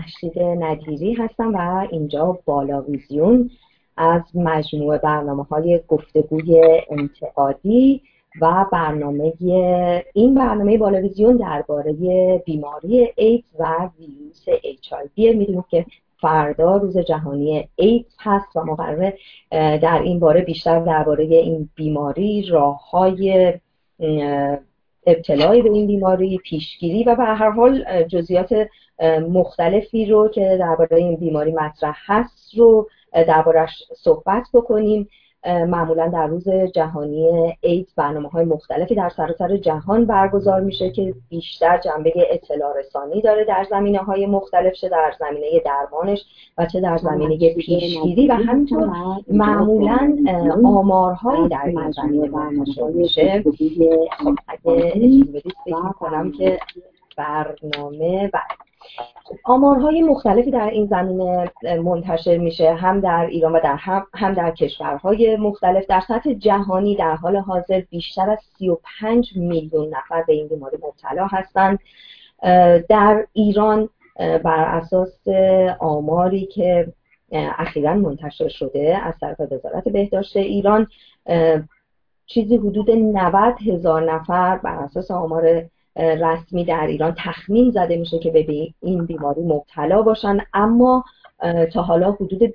اشید ندیری هستم و اینجا بالاویزیون از مجموعه برنامه‌های گفتگوی انتقادی و این برنامه بالاویزیون درباره بیماری ایدز و ویروس HIV. می‌دونید که فردا روز جهانی ایدز هست و ما قراره در این باره بیشتر درباره این بیماری، راه‌های ابتلای به این بیماری، پیشگیری و به هر حال جزئیات مختلفی رو که درباره این بیماری مطرح هست رو دربارش صحبت بکنیم. معمولا در روز جهانی ایدز برنامه‌های مختلفی در سراسر جهان برگزار میشه که بیشتر جنبه اطلاع رسانی داره در زمینه‌های مختلف، چه در زمینه درمانش و چه در زمینه پیشگیری و همینطور معمولا آمارهایی در این زمینه منتشر میشه. خب اگه اجازه بدید فکر می‌کنم که برنامه آمارهای مختلفی در این زمینه منتشر میشه، هم در ایران و هم در کشورهای مختلف. در سطح جهانی در حال حاضر بیشتر از 35 میلیون نفر به این بیماری مبتلا هستند. در ایران بر اساس آماری که اخیراً منتشر شده از طرف وزارت بهداشت ایران، چیزی حدود 90,000 نفر بر اساس آمار رسمی در ایران تخمین زده میشه که به این بیماری مبتلا باشن، اما تا حالا حدود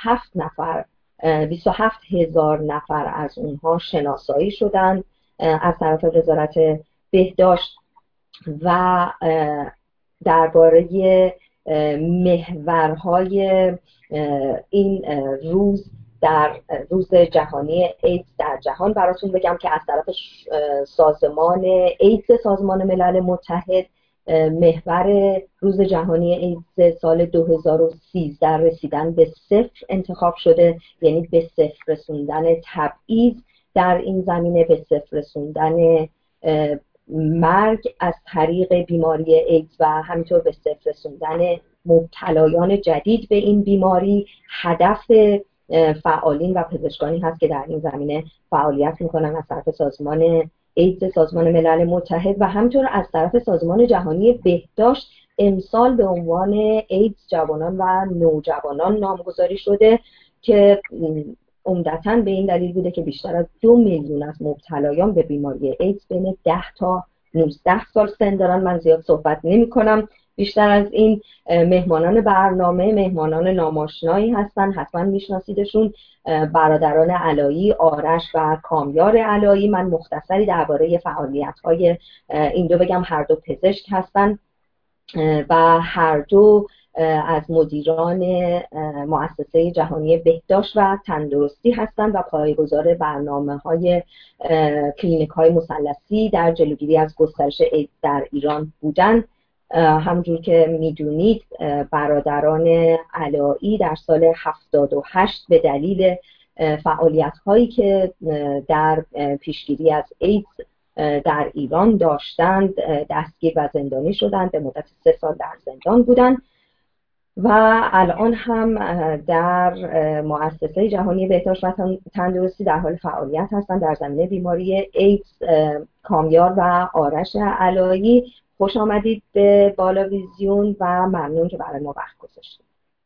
27,000 نفر از اونها شناسایی شدن از طرف وزارت بهداشت. و درباره محورهای این در روز جهانی ایدز در جهان براتون بگم که از طرف سازمان ایدز سازمان ملل متحد محور روز جهانی ایدز سال 2013 رسیدن به 0 انتخاب شده، یعنی به 0 رسوندن تبعیض در این زمینه، به 0 رسوندن مرگ از طریق بیماری ایدز و همینطور به 0 رسوندن مبتلایان جدید به این بیماری. هدف فعالین و پزشکانی هست که در این زمینه فعالیت میکنن از طرف سازمان ایدز سازمان ملل متحد و همینطور از طرف سازمان جهانی بهداشت امسال به عنوان ایدز جوانان و نوجوانان نامگذاری شده که عمدتاً به این دلیل بوده که بیشتر از 2 میلیون از مبتلایان به بیماری ایدز بین 10 تا 19 سال سن دارن. من زیاد صحبت نمی کنم. بیشتر از این مهمانان برنامه مهمانان ناماشنایی هستن، حتما میشناسیدشون، برادران علایی، آرش و کامیار علایی. من مختصری درباره فعالیت‌های این دو بگم. هر دو پزشک هستن و هر دو از مدیران مؤسسه جهانی بهداشت و تندرستی هستند و پایه‌گذار برنامه‌های کلینیک‌های مثلثی در جلوگیری از گسترش ایدز در ایران بودند. همونجور که میدونید برادران علایی در سال 78 به دلیل فعالیت‌هایی که در پیشگیری از ایدز در ایران داشتند دستگیر و زندانی شدند، به مدت 3 سال در زندان بودند و الان هم در مؤسسه جهانی بهداشت و تندرستی در حال فعالیت هستند در زمینه بیماری ایدز. کامیار و آرش علایی، خوش آمدید به بالاویزیون و ممنون که برای ما وقت گذاشتید.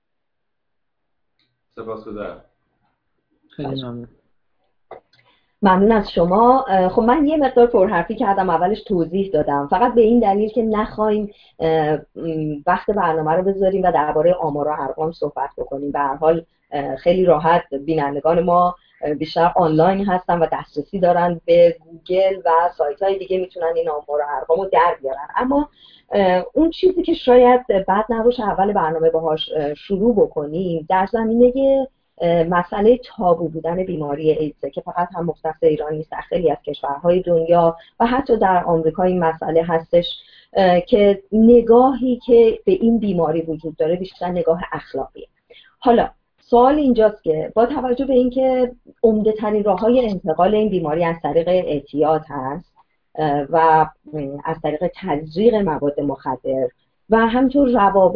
سپاسگزارم. خیلی ممنون. ممنون از شما. خب من یه مقدار پرحرفی کردم، اولش توضیح دادم فقط به این دلیل که نخواهیم وقت برنامه رو بذاریم و درباره آمار و ارقام صحبت بکنیم. به هر حال خیلی راحت بینندگان ما بیشتر آنلاین هستن و دسترسی دارن به گوگل و سایت‌های دیگه، میتونن این آمار و ارقام رو در بیارن. اما اون چیزی که شاید بد نباشه اول برنامه باهاش شروع بکنیم در زمینه مسئله تابو بودن بیماری ایدز که فقط هم مختص ایران نیست، در خیلی از کشورهای دنیا و حتی در آمریکا این مسئله هستش که نگاهی که به این بیماری وجود داره بیشتر نگاه اخلاقیه. حالا سوال اینجاست که با توجه به اینکه عمده ترین راه‌های انتقال این بیماری از طریق اعتیاد هست و از طریق تزریق مواد مخدر و همینطور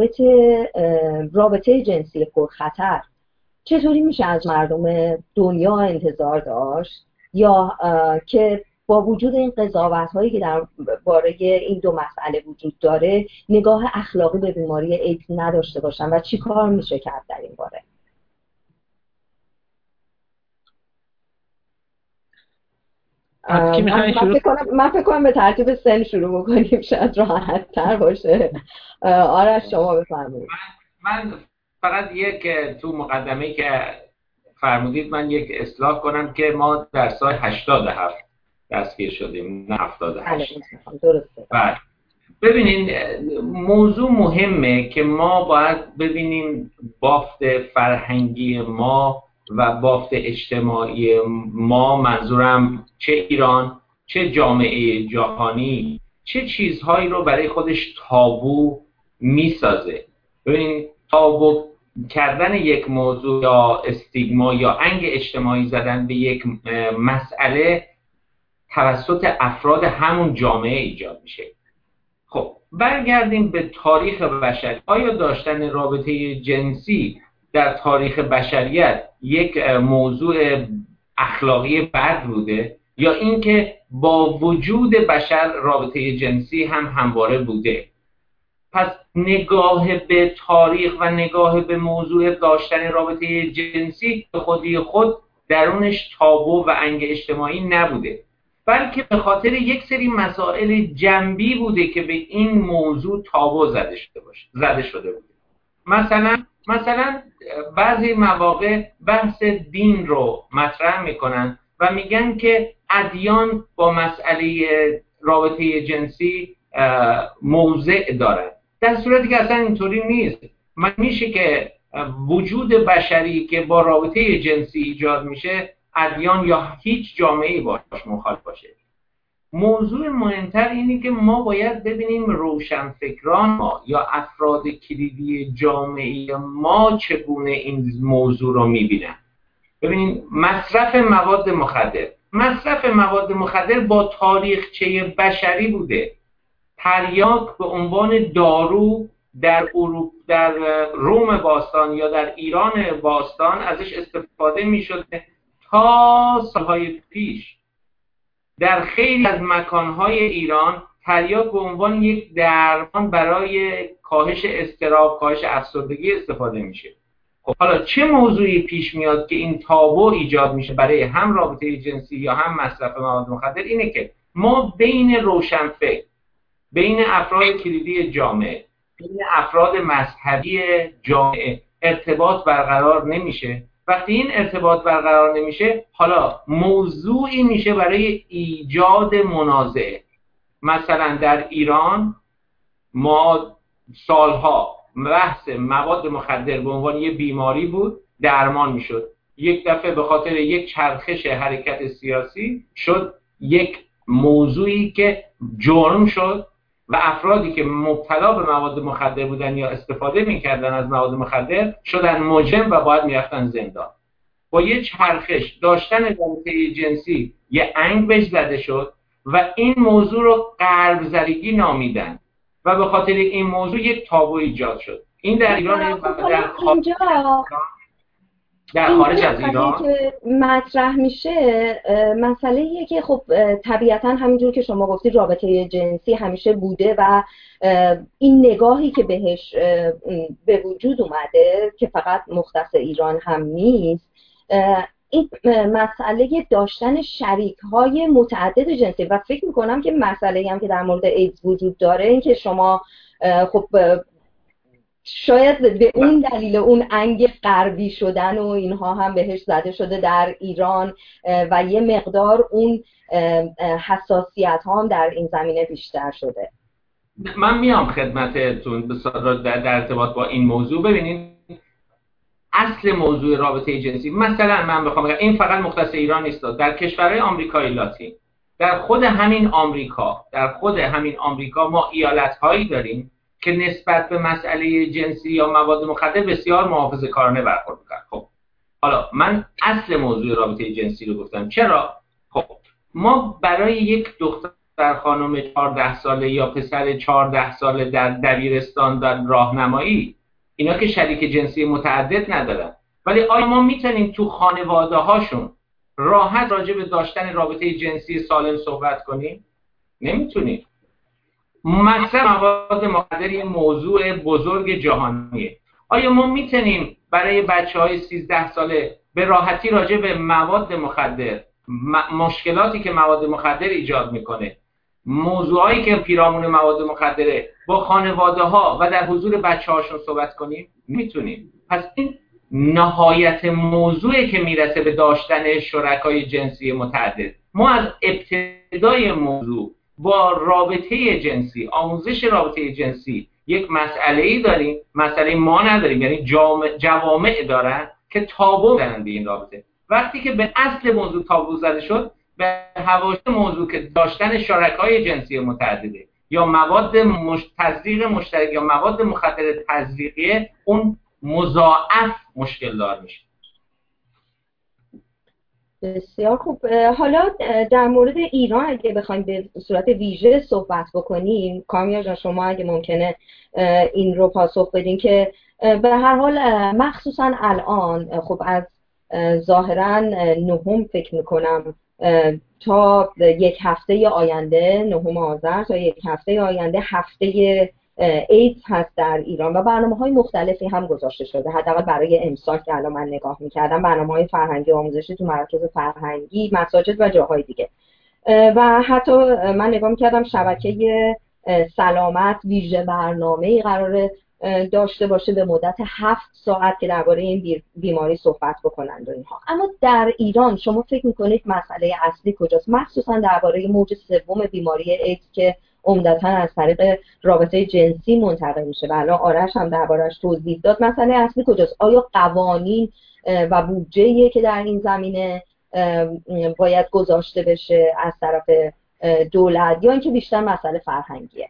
رابطه جنسی پرخطر، چطوری میشه از مردم دنیا انتظار داشت یا که با وجود این قضاوت‌هایی که در باره این دو مسئله وجود داره نگاه اخلاقی به بیماری ایدز نداشته باشن و چی کار میشه کرد در این باره؟ من فکر کنم به ترتیب سن شروع بکنیم شاید راحت تر باشه. آرش شما بفرمایید. من فقط یک تو مقدمه‌ای که فرمودید من یک اصلاح کنم که ما در سال 87 دستگیر شدیم نه 78. درسته. بله. ببینین موضوع مهمه که ما باید ببینیم بافت فرهنگی ما و بافت اجتماعی ما، منظورم چه ایران چه جامعه جهانی چه چیزهایی رو برای خودش تابو میسازه. ببینین تابو کردن یک موضوع یا استیگما یا انگ اجتماعی زدن به یک مسئله توسط افراد همون جامعه ایجاد میشه. خب برگردیم به تاریخ بشر. آیا داشتن رابطه جنسی در تاریخ بشریت یک موضوع اخلاقی بد بوده یا اینکه با وجود بشر رابطه جنسی هم همواره بوده؟ پس نگاه به تاریخ و نگاه به موضوع داشتن رابطه جنسی به خودی خود درونش تابو و انگ اجتماعی نبوده، بلکه به خاطر یک سری مسائل جنبی بوده که به این موضوع تابو زده شده بوده. مثلا بعضی مواقع بحث دین رو مطرح میکنن و میگن که ادیان با مسئله رابطه جنسی موضع دارن، در صورتی که اصلا اینطوری نیست. من میشه که وجود بشری که با رابطه جنسی ایجاد میشه ادیان یا هیچ جامعه‌ای باش مخالف باشه. موضوع مهمتر اینه که ما باید ببینیم روشنفکران ما یا افراد کلیدی جامعه ما چگونه این موضوع رو میبینن. ببینیم مصرف مواد مخدر با تاریخچه بشری بوده. تریاک به عنوان دارو در روم باستان یا در ایران باستان ازش استفاده می‌شده تا سالهای پیش. در خیلی از مکانهای ایران تریاک به عنوان یک درمان برای کاهش اضطراب، کاهش افسردگی استفاده میشه. خب حالا چه موضوعی پیش میاد که این تابو ایجاد میشه برای هم رابطه جنسی یا هم مصرف مواد مخدر؟ اینه که ما بین روشنفکر، بین افراد کلیدی جامعه، بین افراد مذهبی جامعه ارتباط برقرار نمیشه. وقتی این ارتباط برقرار نمیشه، حالا موضوعی میشه برای ایجاد منازعه. مثلا در ایران ما سالها بحث مواد مخدر به عنوان یک بیماری بود، درمان میشد. یک دفعه به خاطر یک چرخش حرکت سیاسی شد یک موضوعی که جرم شد و افرادی که مبتلا به مواد مخدر بودن یا استفاده میکردن از مواد مخدر شدن مجرم و باید میرفتن زندان. با یه چرخش داشتن رابطه جنسی یه انگ بهش زده شد و این موضوع رو غرب زدگی نامیدن و به خاطر این موضوع یک تابو ایجاد شد. این در ایران در خارج از ایران که مطرح میشه مسئله‌ایه که خب طبیعتاً همینجور که شما گفتید رابطه جنسی همیشه بوده و این نگاهی که بهش به وجود اومده که فقط مختص ایران هم نیست، این مسئله داشتن شریک‌های متعدد جنسی و فکر می‌کنم که مسئله‌ای هم که در مورد ایدز وجود داره این که شما خب شاید به اون دلیل اون انگ غربی شدن و اینها هم بهش زده شده در ایران و یه مقدار اون حساسیت ها هم در این زمینه بیشتر شده. من میام خدمتتون در ارتباط با این موضوع. ببینید اصل موضوع رابطه جنسی، مثلا من بخوام بگم این فقط مختص ایران نیست، در کشورهای آمریکای لاتین، در خود همین آمریکا ما ایالت‌هایی داریم که نسبت به مسئله جنسی یا مواد مخدر بسیار محافظه‌کارانه برخورد می‌کنن. خب حالا من اصل موضوع رابطه جنسی رو گفتم. چرا؟ خب ما برای یک دختر خانم 14 ساله یا پسر 14 ساله در دبیرستان در راهنمایی، اینا که شریک جنسی متعدد ندارن، ولی آیا ما میتونیم تو خانواده هاشون راحت راجع به داشتن رابطه جنسی سالم صحبت کنیم؟ نمیتونیم. مصرف مواد مخدر یه موضوع بزرگ جهانیه. آیا ما میتونیم برای بچه‌های 13 ساله به راحتی راجع به مواد مخدر، مشکلاتی که مواد مخدر ایجاد میکنه، موضوعایی که پیرامون مواد مخدره، با خانواده ها و در حضور بچه هاشون صحبت کنیم؟ میتونیم. پس این نهایت موضوعی که میرسه به داشتن شرکای جنسی متعدد. ما از ابتدای موضوع با رابطه جنسی، آموزش رابطه جنسی یک مسئله‌ای داریم، مسئله ما نداریم، یعنی جوامع دارن که تابو دارن به این رابطه. وقتی که به اصل موضوع تابو زده شد، به حواشی موضوع که داشتن شرکای جنسی متعدده یا مواد تزریق مشترک یا مواد مخدر تزریقیه، اون مضاعف مشکل دار میشه. بسیار خوب. حالا در مورد ایران اگه بخوایم به صورت ویژه صحبت بکنیم، کامیار جان شما اگه ممکنه این رو پاسخ بدین که به هر حال مخصوصا الان خب از ظاهرا نهم فکر میکنم تا یک هفته آینده، نهم آذر تا یک هفته آینده هفته ایدز هست در ایران و برنامه‌های مختلفی هم گذاشته شده. حداقل برای امسال که الان من نگاه می‌کردم، برنامه‌های فرهنگی آموزشی تو مراکز فرهنگی، مساجد و جاهای دیگه. و حتی من نگاه می‌کردم شبکه سلامت ویژه برنامه‌ای قراره داشته باشه به مدت 7 ساعت که درباره این بیماری صحبت بکنند و اینها. اما در ایران شما فکر می‌کنید مسئله اصلی کجاست؟ مخصوصا درباره موج سوم بیماری ایدز که عمدتاً از طریق رابطه جنسی منتقل میشه و الان آرش هم دربارش توضیح داد. مسئله اصلی کجاست؟ آیا قوانین و بودجه‌ای که در این زمینه باید گذاشته بشه از طرف دولت یا اینکه بیشتر مسئله فرهنگیه؟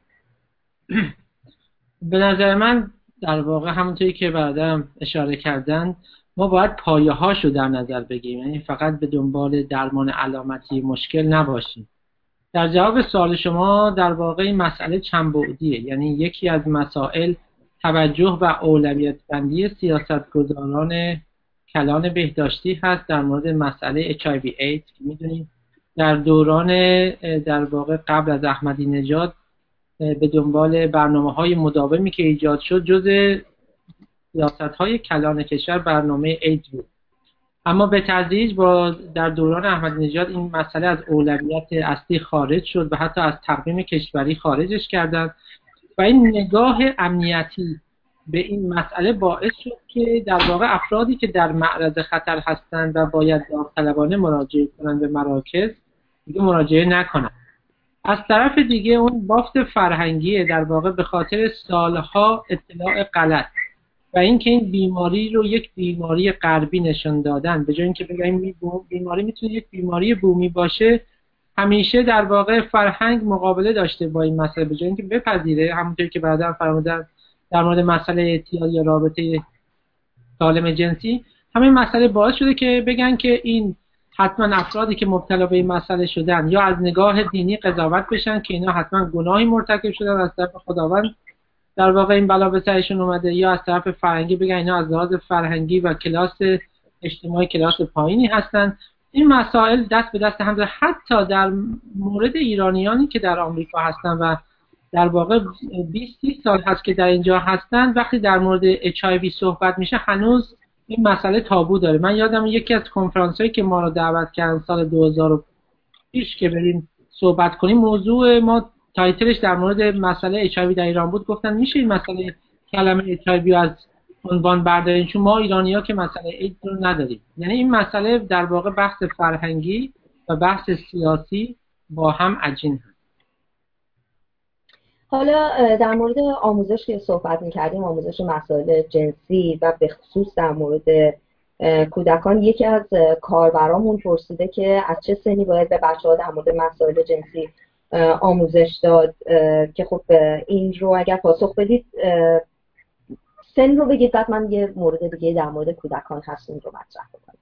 به نظر من در واقع همونطوری که برادرم اشاره کردن، ما باید پایه‌هاش رو در نظر بگیریم، یعنی فقط به دنبال درمان علامتی مشکل نباشیم. در جواب سوال شما در واقع این مسئله چند بعدیه، یعنی یکی از مسائل توجه و اولویت بندی سیاستگزاران کلان بهداشتی هست در مورد مسئله HIV AIDS که میدونیم در دوران در واقع قبل از احمدی نژاد به دنبال برنامه‌های مداومی که ایجاد شد جز سیاست‌های کلان کشور برنامه ایدز بود. اما به تدریج در دوران احمدی نژاد این مسئله از اولویت اصلی خارج شد و حتی از تقویم کشوری خارجش کردند و این نگاه امنیتی به این مسئله باعث شد که در واقع افرادی که در معرض خطر هستند و باید داوطلبانه مراجعه کنند به مراکز دیگه مراجعه نکنند. از طرف دیگه اون بافت فرهنگی در واقع به خاطر سالها اطلاع غلط و اینکه این بیماری رو یک بیماری غربی نشون دادن، به جای اینکه بگیم بیماری میتونه یک بیماری بومی باشه، همیشه در واقع فرهنگ مقابله داشته با این مسئله، به جای اینکه بپذیره. همونطوری که بعداً فرمودن در مورد مسئله اعتیاد یا رابطه سالم جنسی، همین مسئله باعث شده که بگن که این حتما افرادی که مبتلا به این مسئله شدن یا از نگاه دینی قضاوت بشن که اینا حتما گناهی مرتکب شدن از طرف خداوند، در واقع این بلا به سرشون اومده، یا از طرف فرهنگی بگن اینا از لحاظ فرهنگی و کلاس اجتماعی کلاس پایینی هستن. این مسائل دست به دست هم داره. حتی در مورد ایرانیانی که در آمریکا هستن و در واقع 20 سال هست که در اینجا هستن، وقتی در مورد HIV صحبت میشه هنوز این مسئله تابو داره. من یادم یکی از کنفرانس‌هایی که ما رو دعوت کردن سال 2006 که بریم صحبت کنیم، موضوع ما تایتلش در مورد مسئله HIV در ایران بود. گفتن میشه این مسئله کلمه HIV از عنوان بردارین چون ما ایرانی‌ها که مسئله ایدز رو نداریم. یعنی این مسئله در واقع بحث فرهنگی و بحث سیاسی با هم عجین هست. حالا در مورد آموزش که صحبت می‌کردیم، آموزش مسائل جنسی و به خصوص در مورد کودکان، یکی از کاربرامون پرسیده که از چه سنی باید به بچه‌ها در مورد مسائل جنسی آموزش داد، که خب این رو اگر پاسخ بدید سن رو بگید، بعد من یه مورد دیگه در مورد کودکان هست اون رو مطرح بکنم.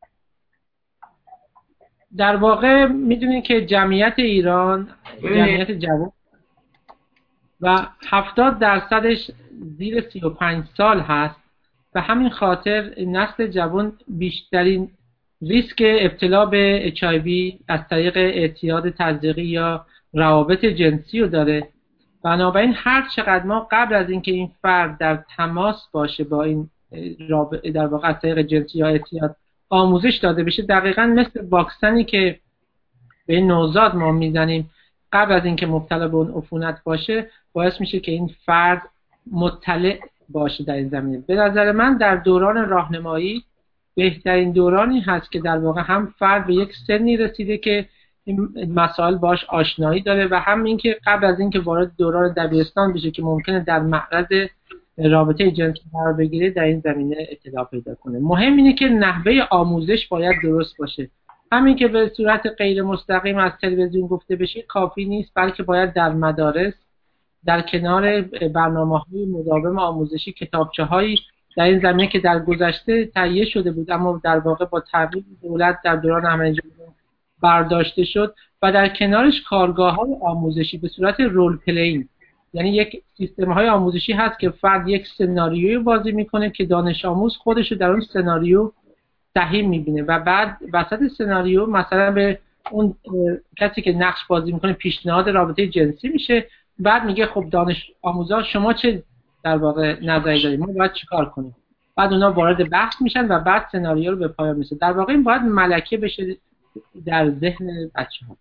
در واقع میدونید که جمعیت ایران جمعیت جوان و 70% زیر 35 سال هست و همین خاطر نسل جوان بیشترین ریسک ابتلا به HIV از طریق اعتیاد تزریقی یا روابط جنسی رو داره. بنابراین هر چقدر ما قبل از اینکه این فرد در تماس باشه با این در واقع از طریق جنسی یا اعتیاد آموزش داده بشه، دقیقاً مثل واکسنی که به این نوزاد ما میزنیم قبل از اینکه مبتلا به اون عفونت باشه، باعث میشه که این فرد مطلع باشه در این زمینه. به نظر من در دوران راهنمایی بهترین دورانی هست که در واقع هم فرد به یک سنی رسیده که این مسائل باش آشنایی داره و هم اینکه قبل از اینکه وارد دوران دبیرستان بشه که ممکنه در معرض رابطه جنسی قرار بگیره در این زمینه اطلاع پیدا کنه. مهم اینه که نحوه آموزش باید درست باشه. همین که به صورت غیر مستقیم از تلویزیون گفته بشه کافی نیست، بلکه باید در مدارس در کنار برنامه‌های مداوم آموزشی کتابچه‌هایی در این زمینه که در گذشته تهیه شده بود اما در واقع با تغییر دولت در دوران احمدی نژاد برداشته شد و در کنارش کارگاه‌های آموزشی به صورت رول پلینگ، یعنی یک سیستم‌های آموزشی هست که فرد یک سناریوی بازی میکنه که دانش آموز خودشو در اون سناریو سهیم میبینه و بعد وسط سناریو مثلا به اون کسی که نقش بازی میکنه پیشنهاد رابطه جنسی میشه، بعد میگه خب دانش آموزا شما چه در واقع نظری دارید، ما باید چیکار کنیم، بعد اونا وارد بحث میشن و بعد سناریو رو به پایان میرسه. در واقع این باید ملکه بشه در ذهن بچه‌ها.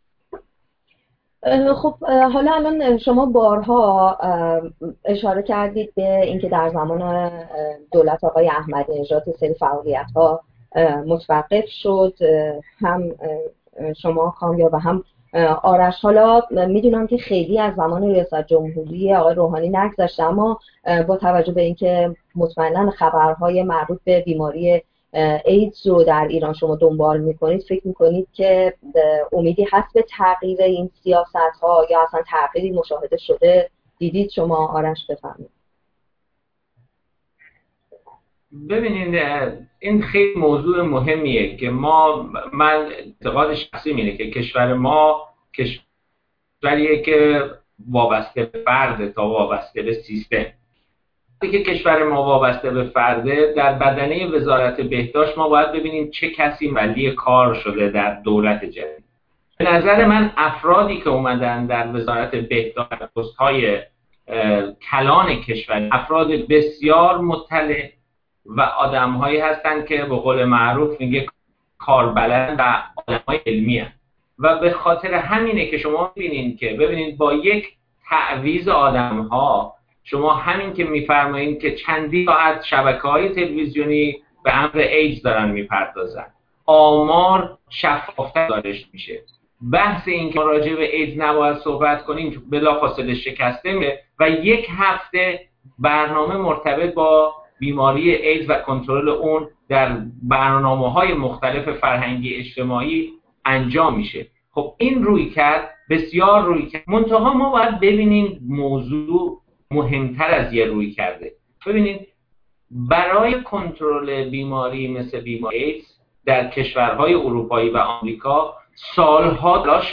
خب حالا الان شما بارها اشاره کردید به اینکه در زمان دولت آقای احمدی نژاد سری فعالیت‌ها متوقف شد، هم شما کامیاب و هم آرش. حالا میدونم که خیلی از زمان ریاست جمهوری آقای روحانی نگذشته، اما با توجه به اینکه مطمئنا خبرهای مربوط به بیماری ایدز رو در ایران شما دنبال میکنید، فکر میکنید که امیدی هست به تغییر این سیاست ها یا اصلا تغییری مشاهده شده دیدید شما؟ آرش بفرمایید. ببینید این خیلی موضوع مهمیه که من اعتقاد شخصی اینه که کشور ما کشوریه که وابسته به فرد تا وابسته به سیستم. که کشور ما وابسته به فرده، در بدنه وزارت بهداشت ما باید ببینیم چه کسی ولی کار شده در دولت جدید. به نظر من افرادی که اومدن در وزارت بهداشت پست‌های کلان کشور افراد بسیار مطلع و آدم‌هایی هستند که به قول معروف میگه کاربلد و آدم‌های علمی هستند و به خاطر همینه که شما ببینید با یک تعویض آدم‌ها شما همین که میفرمایید که چندین ساعت شبکه‌های تلویزیونی به امر ایدز دارن میپردازن، آمار شفافتر دارش میشه. بحث این که راجع به ایدز نباید صحبت کنیم بلافاصله شکسته میشه و یک هفته برنامه مرتبط با بیماری ایدز و کنترل اون در برنامه‌های مختلف فرهنگی اجتماعی انجام میشه. خب این رویکرد بسیار رویکرد، منتها ما باید ببینیم موضوع مهمتر از یه روی کرده. ببینید برای کنترل بیماری مثل بیماری ایدز در کشورهای اروپایی و آمریکا سالها تلاش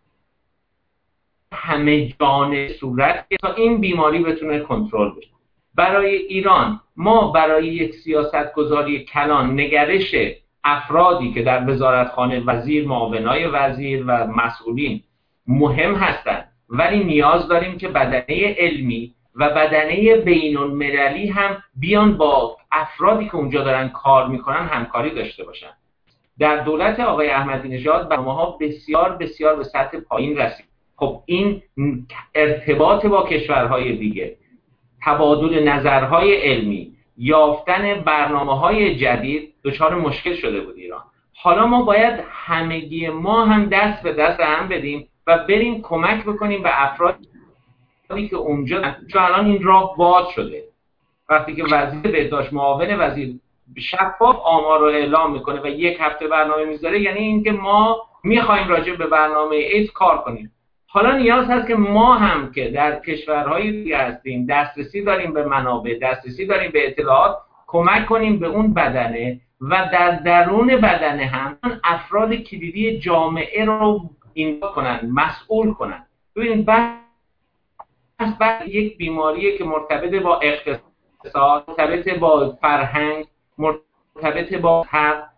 همه جانبه صورت تا این بیماری بتونه کنترل بشه. برای ایران ما برای یک سیاستگذاری کلان نگرش افرادی که در وزارتخانه وزیر، معاونای وزیر و مسئولین مهم هستند، ولی نیاز داریم که بدنه علمی و بدنه بین المللی هم بیان با افرادی که اونجا دارن کار میکنن همکاری داشته باشن. در دولت آقای احمدی نژاد برنامه‌ها بسیار بسیار به سطح پایین رسید. خب این ارتباط با کشورهای دیگه، تبادل نظرهای علمی، یافتن برنامه‌های جدید دچار مشکل شده بود ایران. حالا ما باید همگی ما هم دست به دست هم بدیم و بریم کمک بکنیم به افرادی که اونجا، چون الان این راه باز شده. وقتی که وزیر بهداشت، معاون وزیر شفاف آمار رو اعلام میکنه و یک هفته برنامه میذاره، یعنی اینکه ما میخوایم راجع به برنامه ایدز کار کنیم. حالا نیاز هست که ما هم که در کشورهای دیگه هستیم، دسترسی داریم به منابع، دسترسی داریم به اطلاعات، کمک کنیم به اون بدنه و در درون بدنه هم افراد کلیدی جامعه رو این کنن، مسئول کنن. ببینید بعد یک بیماریه که مرتبط با اقتصاد، مرتبط با فرهنگ، مرتبط با حق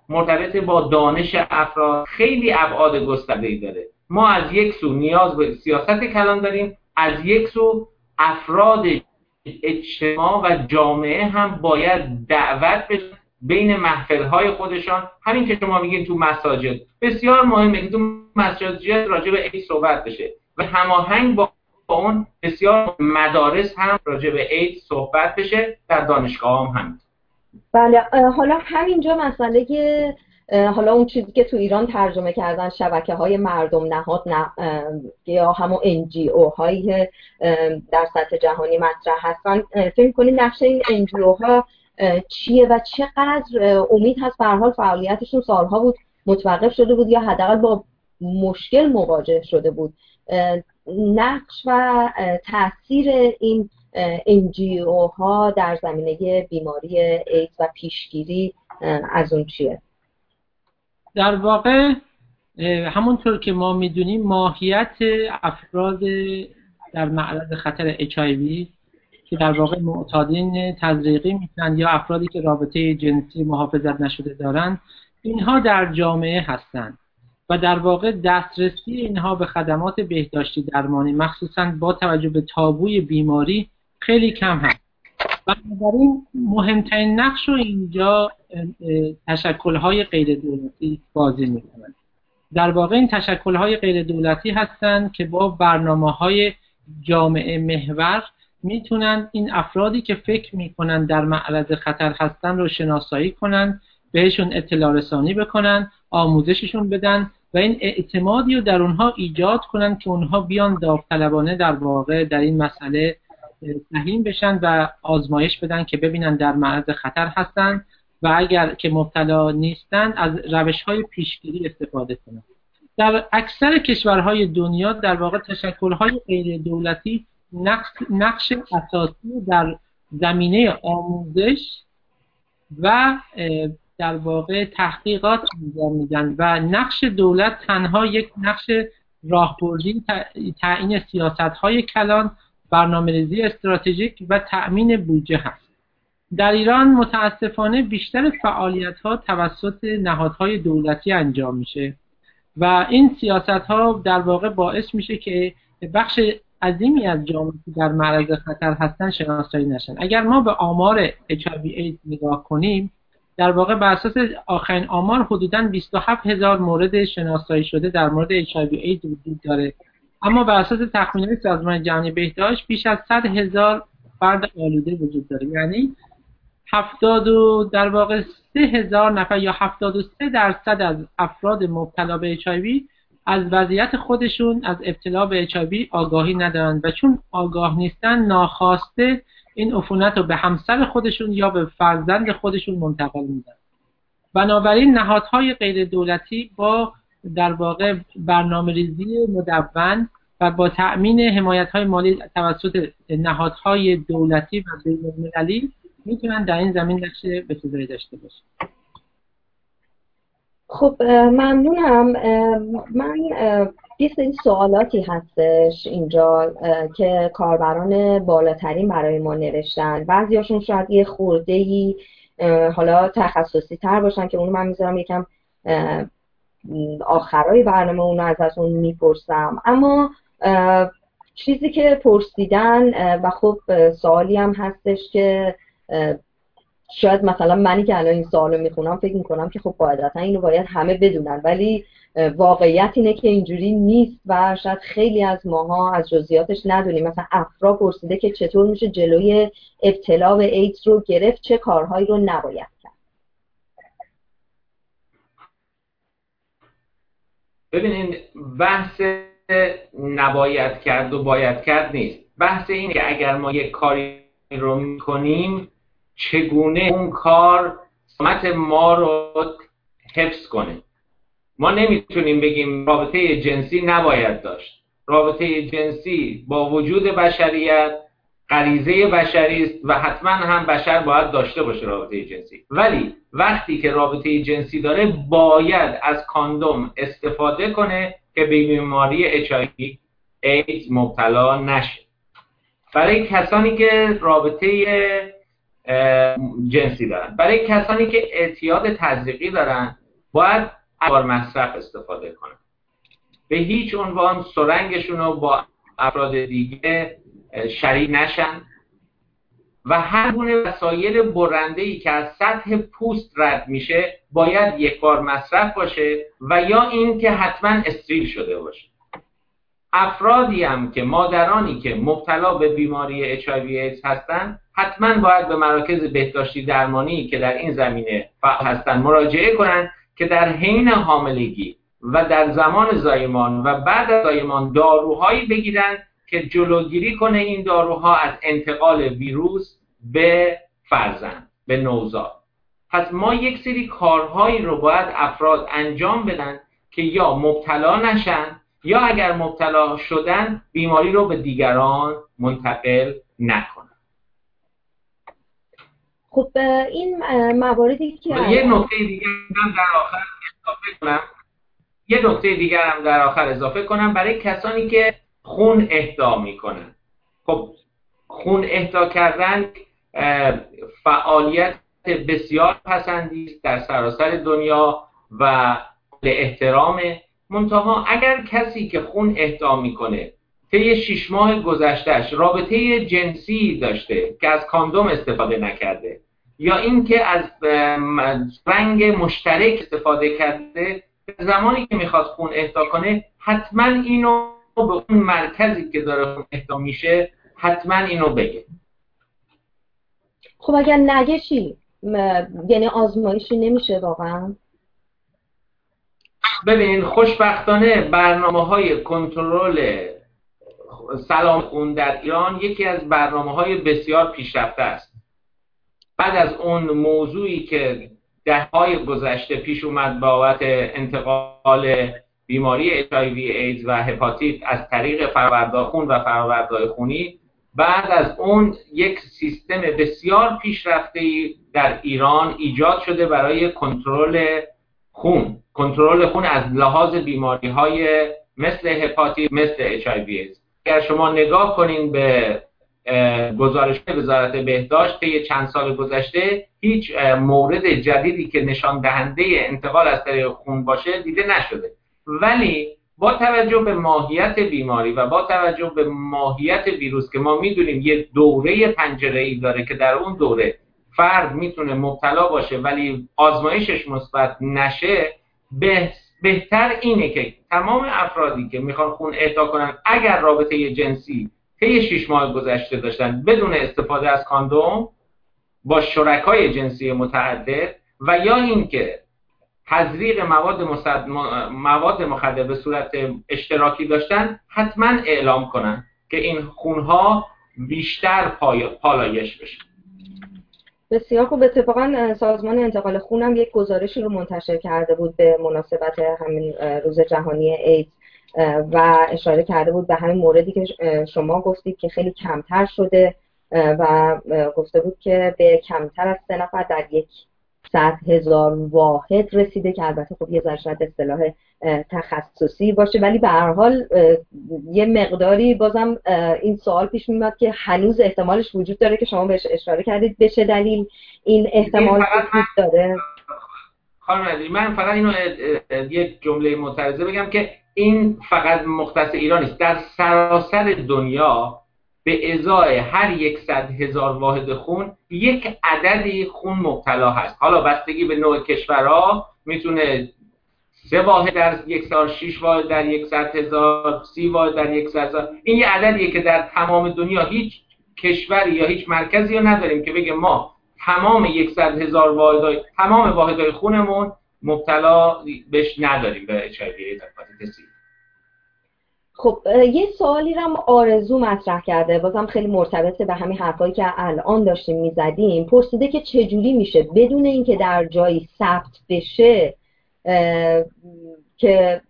مرتبط با دانش افراد خیلی ابعاد گسترده‌ای داره. ما از یک سو نیاز به سیاست کلان داریم، از یک سو افراد اجتماع و جامعه هم باید دعوت بشن بین محفل‌های خودشان. همین که شما میگین تو مساجد بسیار مهمه که تو مساجد راجع به ایدز صحبت بشه و هماهنگ با اون بسیار مدارس هم راجع به ایدز صحبت بشه، در دانشگاه هم. بله، حالا همینجا مسئله که حالا اون چیزی که تو ایران ترجمه کردن شبکه‌های مردم نهاد یا همون NGO هایی در سطح جهانی مطرح هستن، فکر می‌کنید نقش این NGO ها چیه و چقدر امید هست؟ به هر حال فعالیتشون سالها بود متوقف شده بود یا حداقل با مشکل مواجه شده بود. نقش و تاثیر این NGO ها در زمینه بیماری ایدز و پیشگیری از اون چیه؟ در واقع همونطور که ما میدونیم ماهیت افراد در معرض خطر HIV که در واقع معتادین تزریقی میشن یا افرادی که رابطه جنسی محافظت نشده دارن، اینها در جامعه هستند و در واقع دسترسی اینها به خدمات بهداشتی درمانی مخصوصاً با توجه به تابوی بیماری خیلی کم هست. بنابراین مهمترین نقش رو اینجا تشکل‌های غیر دولتی بازی می‌کنند. در واقع این تشکل‌های غیر دولتی هستند که با برنامه‌های جامعه محور میتونن این افرادی که فکر میکنن در معرض خطر هستن رو شناسایی کنن، بهشون اطلاع رسانی بکنن، آموزششون بدن و این اعتمادی رو در اونها ایجاد کنن که اونها بیان داوطلبانه در واقع در این مسئله سهیم بشن و آزمایش بدن که ببینن در معرض خطر هستن و اگر که مبتلا نیستن از روش‌های پیشگیری استفاده کنن. در اکثر کشورهای دنیا در واقع تشکل‌های غیر دولتی نقش اساسی در زمینه آموزش و در واقع تحقیقات انجام میدن و نقش دولت تنها یک نقش راهبردی، تعیین سیاست‌های کلان، برنامه‌ریزی استراتژیک و تأمین بودجه هست. در ایران متاسفانه بیشتر فعالیت‌ها توسط نهادهای دولتی انجام میشه و این سیاست‌ها در واقع باعث میشه که بخش عظیمی از جامعه که در معرض خطر هستن شناسایی نشن. اگر ما به آمار HIV AIDS نگاه کنیم، در واقع بر اساس آخرین آمار حدوداً 27,000 مورد شناسایی شده در مورد HIV AIDS وجود داره، اما بر اساس تخمین‌های سازمان جهانی بهداشت بیش از 100,000 فرد آلوده وجود داره. یعنی 73,000 نفر یا 73% از افراد مبتلا به HIV از وضعیت خودشون از ابتلا به HIV آگاهی ندارن و چون آگاه نیستن ناخواسته این عفونت رو به همسر خودشون یا به فرزند خودشون منتقل میدن. بنابراین نهادهای غیر دولتی با در واقع برنامه‌ریزی مدون و با تأمین حمایت‌های مالی توسط نهادهای دولتی و بین‌المللی میتونن در این زمین نقش بسزایی داشته باشن. خب ممنونم. من یه سری سوالاتی هستش اینجا که کاربران بالاترین برای ما نوشتن. بعضیاشون شاید یه خورده‌ای حالا تخصصی تر باشن که اونو من میذارم یکم آخرای برنامه اونو ازتون میپرسم. اما چیزی که پرسیدن و خب سوالی هم هستش که شاید مثلا منی که الان این سوالو میخونم فکر میکنم که خب قاعدتا اینو باید همه بدونن، ولی واقعیت اینه که اینجوری نیست و شاید خیلی از ماها از جزئیاتش ندونیم. مثلا افرا پرسیده که چطور میشه جلوی ابتلا به ایدز رو گرفت، چه کارهایی رو نباید کرد. ببینید بحث نباید کرد و باید کرد نیست، بحث اینه که اگر ما یک کاری رو میکنیم چگونه اون کار سلامت ما رو حفظ کنه. ما نمیتونیم بگیم رابطه جنسی نباید داشت. رابطه جنسی با وجود بشریت غریزه بشری است و حتما هم بشر باید داشته باشه رابطه جنسی، ولی وقتی که رابطه جنسی داره باید از کاندوم استفاده کنه که به بیماری HIV ایدز مبتلا نشه. برای کسانی که رابطه جنسی دارن. برای کسانی که اعتیاد تزریقی دارن باید از مصرف استفاده کنن، به هیچ عنوان سرنگشون رو با افراد دیگه شریک نشن و هر گونه وسایل برنده‌ای که از سطح پوست رد میشه باید یک بار مصرف باشه و یا این که حتما استریل شده باشه. افرادی هم که مادرانی که مبتلا به بیماری HIV ایدز هستن حتما باید به مراکز بهداشتی درمانی که در این زمینه فعال هستن مراجعه کنن که در حین حاملگی و در زمان زایمان و بعد از زایمان داروهایی بگیرن که جلوگیری کنه این داروها از انتقال ویروس به فرزند، به نوزاد. پس ما یک سری کارهایی رو باید افراد انجام بدن که یا مبتلا نشن یا اگر مبتلا شدن بیماری رو به دیگران منتقل نکنن. خب این مواردی که یه نکته دیگر هم در آخر اضافه کنم برای کسانی که خون اهدا میکنن. خب خون اهدا کردن فعالیت بسیار پسندیست در سراسر دنیا و به احترام. منتها اگر کسی که خون اهدا میکنه طی 6 ماه گذشتهش رابطه جنسی داشته که از کاندوم استفاده نکرده یا اینکه از رنگ مشترک استفاده کرده، زمانی که میخواد خون اهدا کنه حتما اینو به اون مرکزی که داره خون اهدا میشه حتما اینو بگه. خب اگر نگه چی؟ یعنی آزمایشی نمیشه واقعا؟ ببینید خوشبختانه برنامه‌های کنترل سلام خون در ایران یکی از برنامه‌های بسیار پیشرفته است. بعد از اون موضوعی که دهه‌های گذشته پیش اومد بابت انتقال بیماری HIV ایدز و هپاتیت از طریق فرآوردهای خون و فرآوردهای خونی، بعد از اون یک سیستم بسیار پیشرفته‌ای در ایران ایجاد شده برای کنترل خون از لحاظ بیماری‌های مثل هپاتیت، مثل HIV ایدز. اگر شما نگاه کنین به گزارش وزارت بهداشت طی چند سال گذشته هیچ مورد جدیدی که نشان دهنده انتقال از طریق خون باشه دیده نشده، ولی با توجه به ماهیت بیماری و با توجه به ماهیت ویروس که ما میدونیم یه دوره پنجره‌ای داره که در اون دوره فرد میتونه مبتلا باشه ولی آزمایشش مثبت نشه، بهتر اینه که تمام افرادی که میخوان خون اهدا کنن اگر رابطه جنسی طی 6 ماه گذشته داشتن بدون استفاده از کاندوم با شرکای جنسی متعدد و یا اینکه تزریق مواد مخدر به صورت اشتراکی داشتن حتما اعلام کنن که این خونها بیشتر پالایش بشه. بسیار خوب. اتفاقا سازمان انتقال خون هم یک گزارشی رو منتشر کرده بود به مناسبت همین روز جهانی ایدز و اشاره کرده بود به همین موردی که شما گفتید که خیلی کمتر شده و گفته بود که به کمتر از 3 نفر در 100,000 واحد رسیده که البته خب یه ذره شاید اصطلاح تخصصی باشه، ولی به هر حال یه مقداری بازم این سوال پیش میاد که هنوز احتمالش وجود داره که شما بهش اشاره کردید. به چه دلیل این احتمال وجود داره؟ خانم عزیز من فقط اینو یک جمله معترضه بگم که این فقط مختص ایران نیست، در سراسر دنیا به ازای هر 100,000 واحد خون یک عددی خون مبتلا هست. حالا بستگی به نوع کشورها میتونه 3 واحد در 1 سال، 6 واحد در 100,000، 30 واحد در 100,000. این یه عددیه که در تمام دنیا هیچ کشوری یا هیچ مرکزی رو نداریم که بگه ما تمام 100,000 واحد تمام واحدهای خونمون مبتلا بهش نداریم به HIV هپاتیت سی. خب یه سوالی رو هم آرزو مطرح کرده، بازم خیلی مرتبطه به همین حرفایی که الان داشتیم میزدیم. پرسیده که چجوری میشه بدون اینکه در جایی ثبت بشه که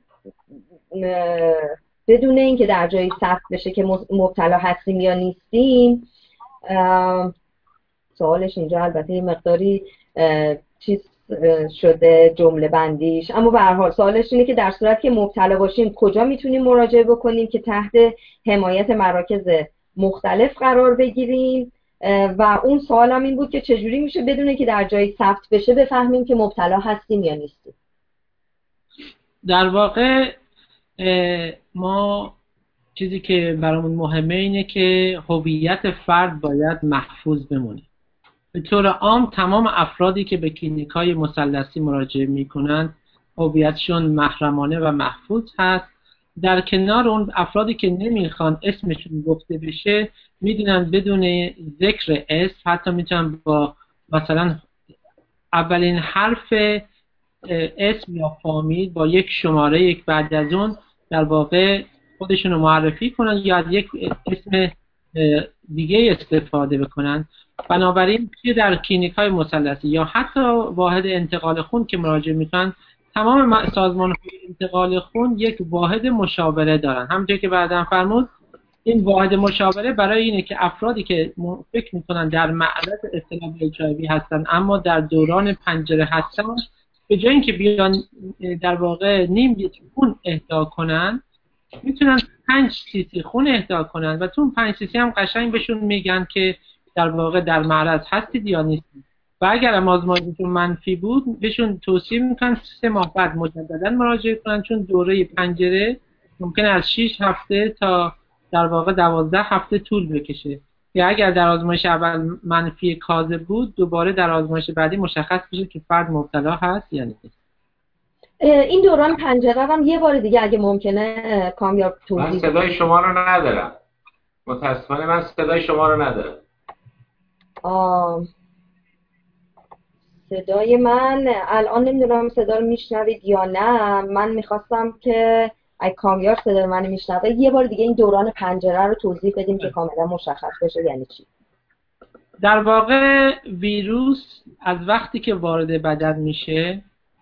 مبتلا هستیم یا نیستیم. سوالش اینجا البته یه مقداری چیز شده جمله بندیش، اما به هر حال سوالش اینه که در صورت که مبتلا باشیم کجا میتونیم مراجعه بکنیم که تحت حمایت مراکز مختلف قرار بگیریم و اون سوالم این بود که چجوری میشه بدونه که در جایی ثبت بشه بفهمیم که مبتلا هستیم یا نیستیم. در واقع ما چیزی که برامون مهمه اینه که هویت فرد باید محفوظ بمونه. به طور عام تمام افرادی که به کلینیک‌های مثلثی مراجعه میکنن هویتشون محرمانه و محفوظ هست. در کنار اون افرادی که نمیخوان اسمشون گفته بشه میدونن بدون ذکر اسم، حتی میتونن با مثلا اولین حرف اسم یا فامیل با یک شماره یک بعد از اون در واقع خودشون رو معرفی کنن یا از یک اسم دیگه استفاده بکنن. بنابراین که در کلینیک‌های مثلثی یا حتی واحد انتقال خون که مراجعه میکنن تمام سازمان‌های انتقال خون یک واحد مشاوره دارن. همونطور که بعداً فرمود این واحد مشاوره برای اینه که افرادی که فکر میکنن در معرض ابتلا به HIV هستن اما در دوران پنجره هستن به جای اینکه بیان در واقع نیم لیتر خون اهدا کنن میتونن 5 cc خون اهدا کنن و تو 5 cc هم قشنگ بهشون میگن که در واقع در معرض هستید یا نیستید و اگر هم آزمایششون منفی بود بهشون توصیه میکنن 3 ماه بعد مجددا مراجعه کنن، چون دوره پنجره ممکن از 6 هفته تا در واقع 12 هفته طول بکشه یا اگر در آزمایش اول منفی کاذب بود دوباره در آزمایش بعدی مشخص بشه که فرد مبتلا هست یا نیست. این دوران پنجره هم یه بار دیگه اگه ممکنه کامیاب توضیح من صدای شما رو ندارم، متاسفانه من صدای شما رو ندارم. صدای من الان نمیدونم صدا رو میشنوید یا نه. من میخواستم که اگه کامیاب صدای من میشنوه یه بار دیگه این دوران پنجره رو توضیح بدیم که کاملا مشخص بشه یعنی چی. در واقع ویروس از وقتی که وارد بدن میشه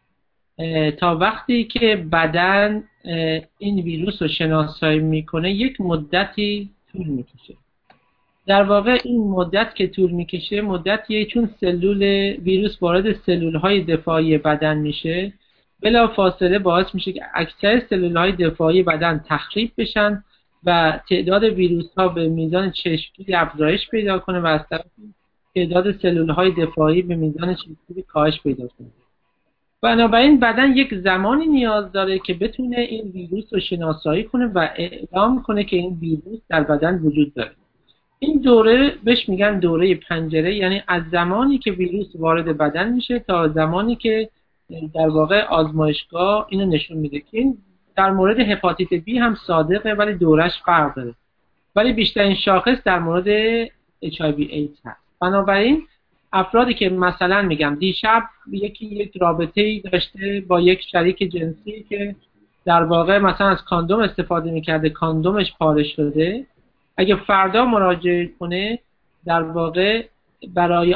تا وقتی که بدن این ویروس رو شناسایی میکنه یک مدتی طول میکشه. در واقع این مدت که طول میکشه مدتیه چون ویروس وارد سلولهای دفاعی بدن میشه بلا فاصله باعث میشه که اکثر سلولهای دفاعی بدن تخریب بشن و تعداد ویروس ها به میزان چشمگیری افزایش پیدا کنه و از طرف تعداد سلولهای دفاعی به میزان چشمگیری کاهش پیدا کنه. بنابراین بدن یک زمانی نیاز داره که بتونه این ویروس رو شناسایی کنه و اعلام کنه که این ویروس در بدن وجود داره. این دوره بهش میگن دوره پنجره، یعنی از زمانی که ویروس وارد بدن میشه تا زمانی که در واقع آزمایشگاه اینو نشون میده که این در مورد هپاتیت بی هم صادقه ولی دورش فرق داره، ولی بیشترین شاخص در مورد HIV ایدز هست. بنابراین افرادی که مثلا میگم دیشب یک رابطه‌ای داشته با یک شریک جنسی که در واقع مثلا از کاندوم استفاده میکرده، کاندومش پاره شده، اگه فردا مراجعه کنه در واقع برای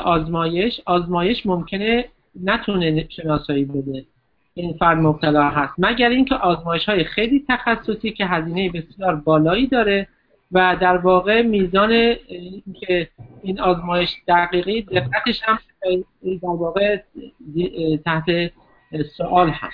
آزمایش ممکنه نتونه شناسایی بده این فرد مبتلا هست، مگر اینکه آزمایش‌های خیلی تخصصی که هزینه بسیار بالایی داره و در واقع میزان که این آزمایش دقیقی دقتش هم در واقع تحت سوال هست.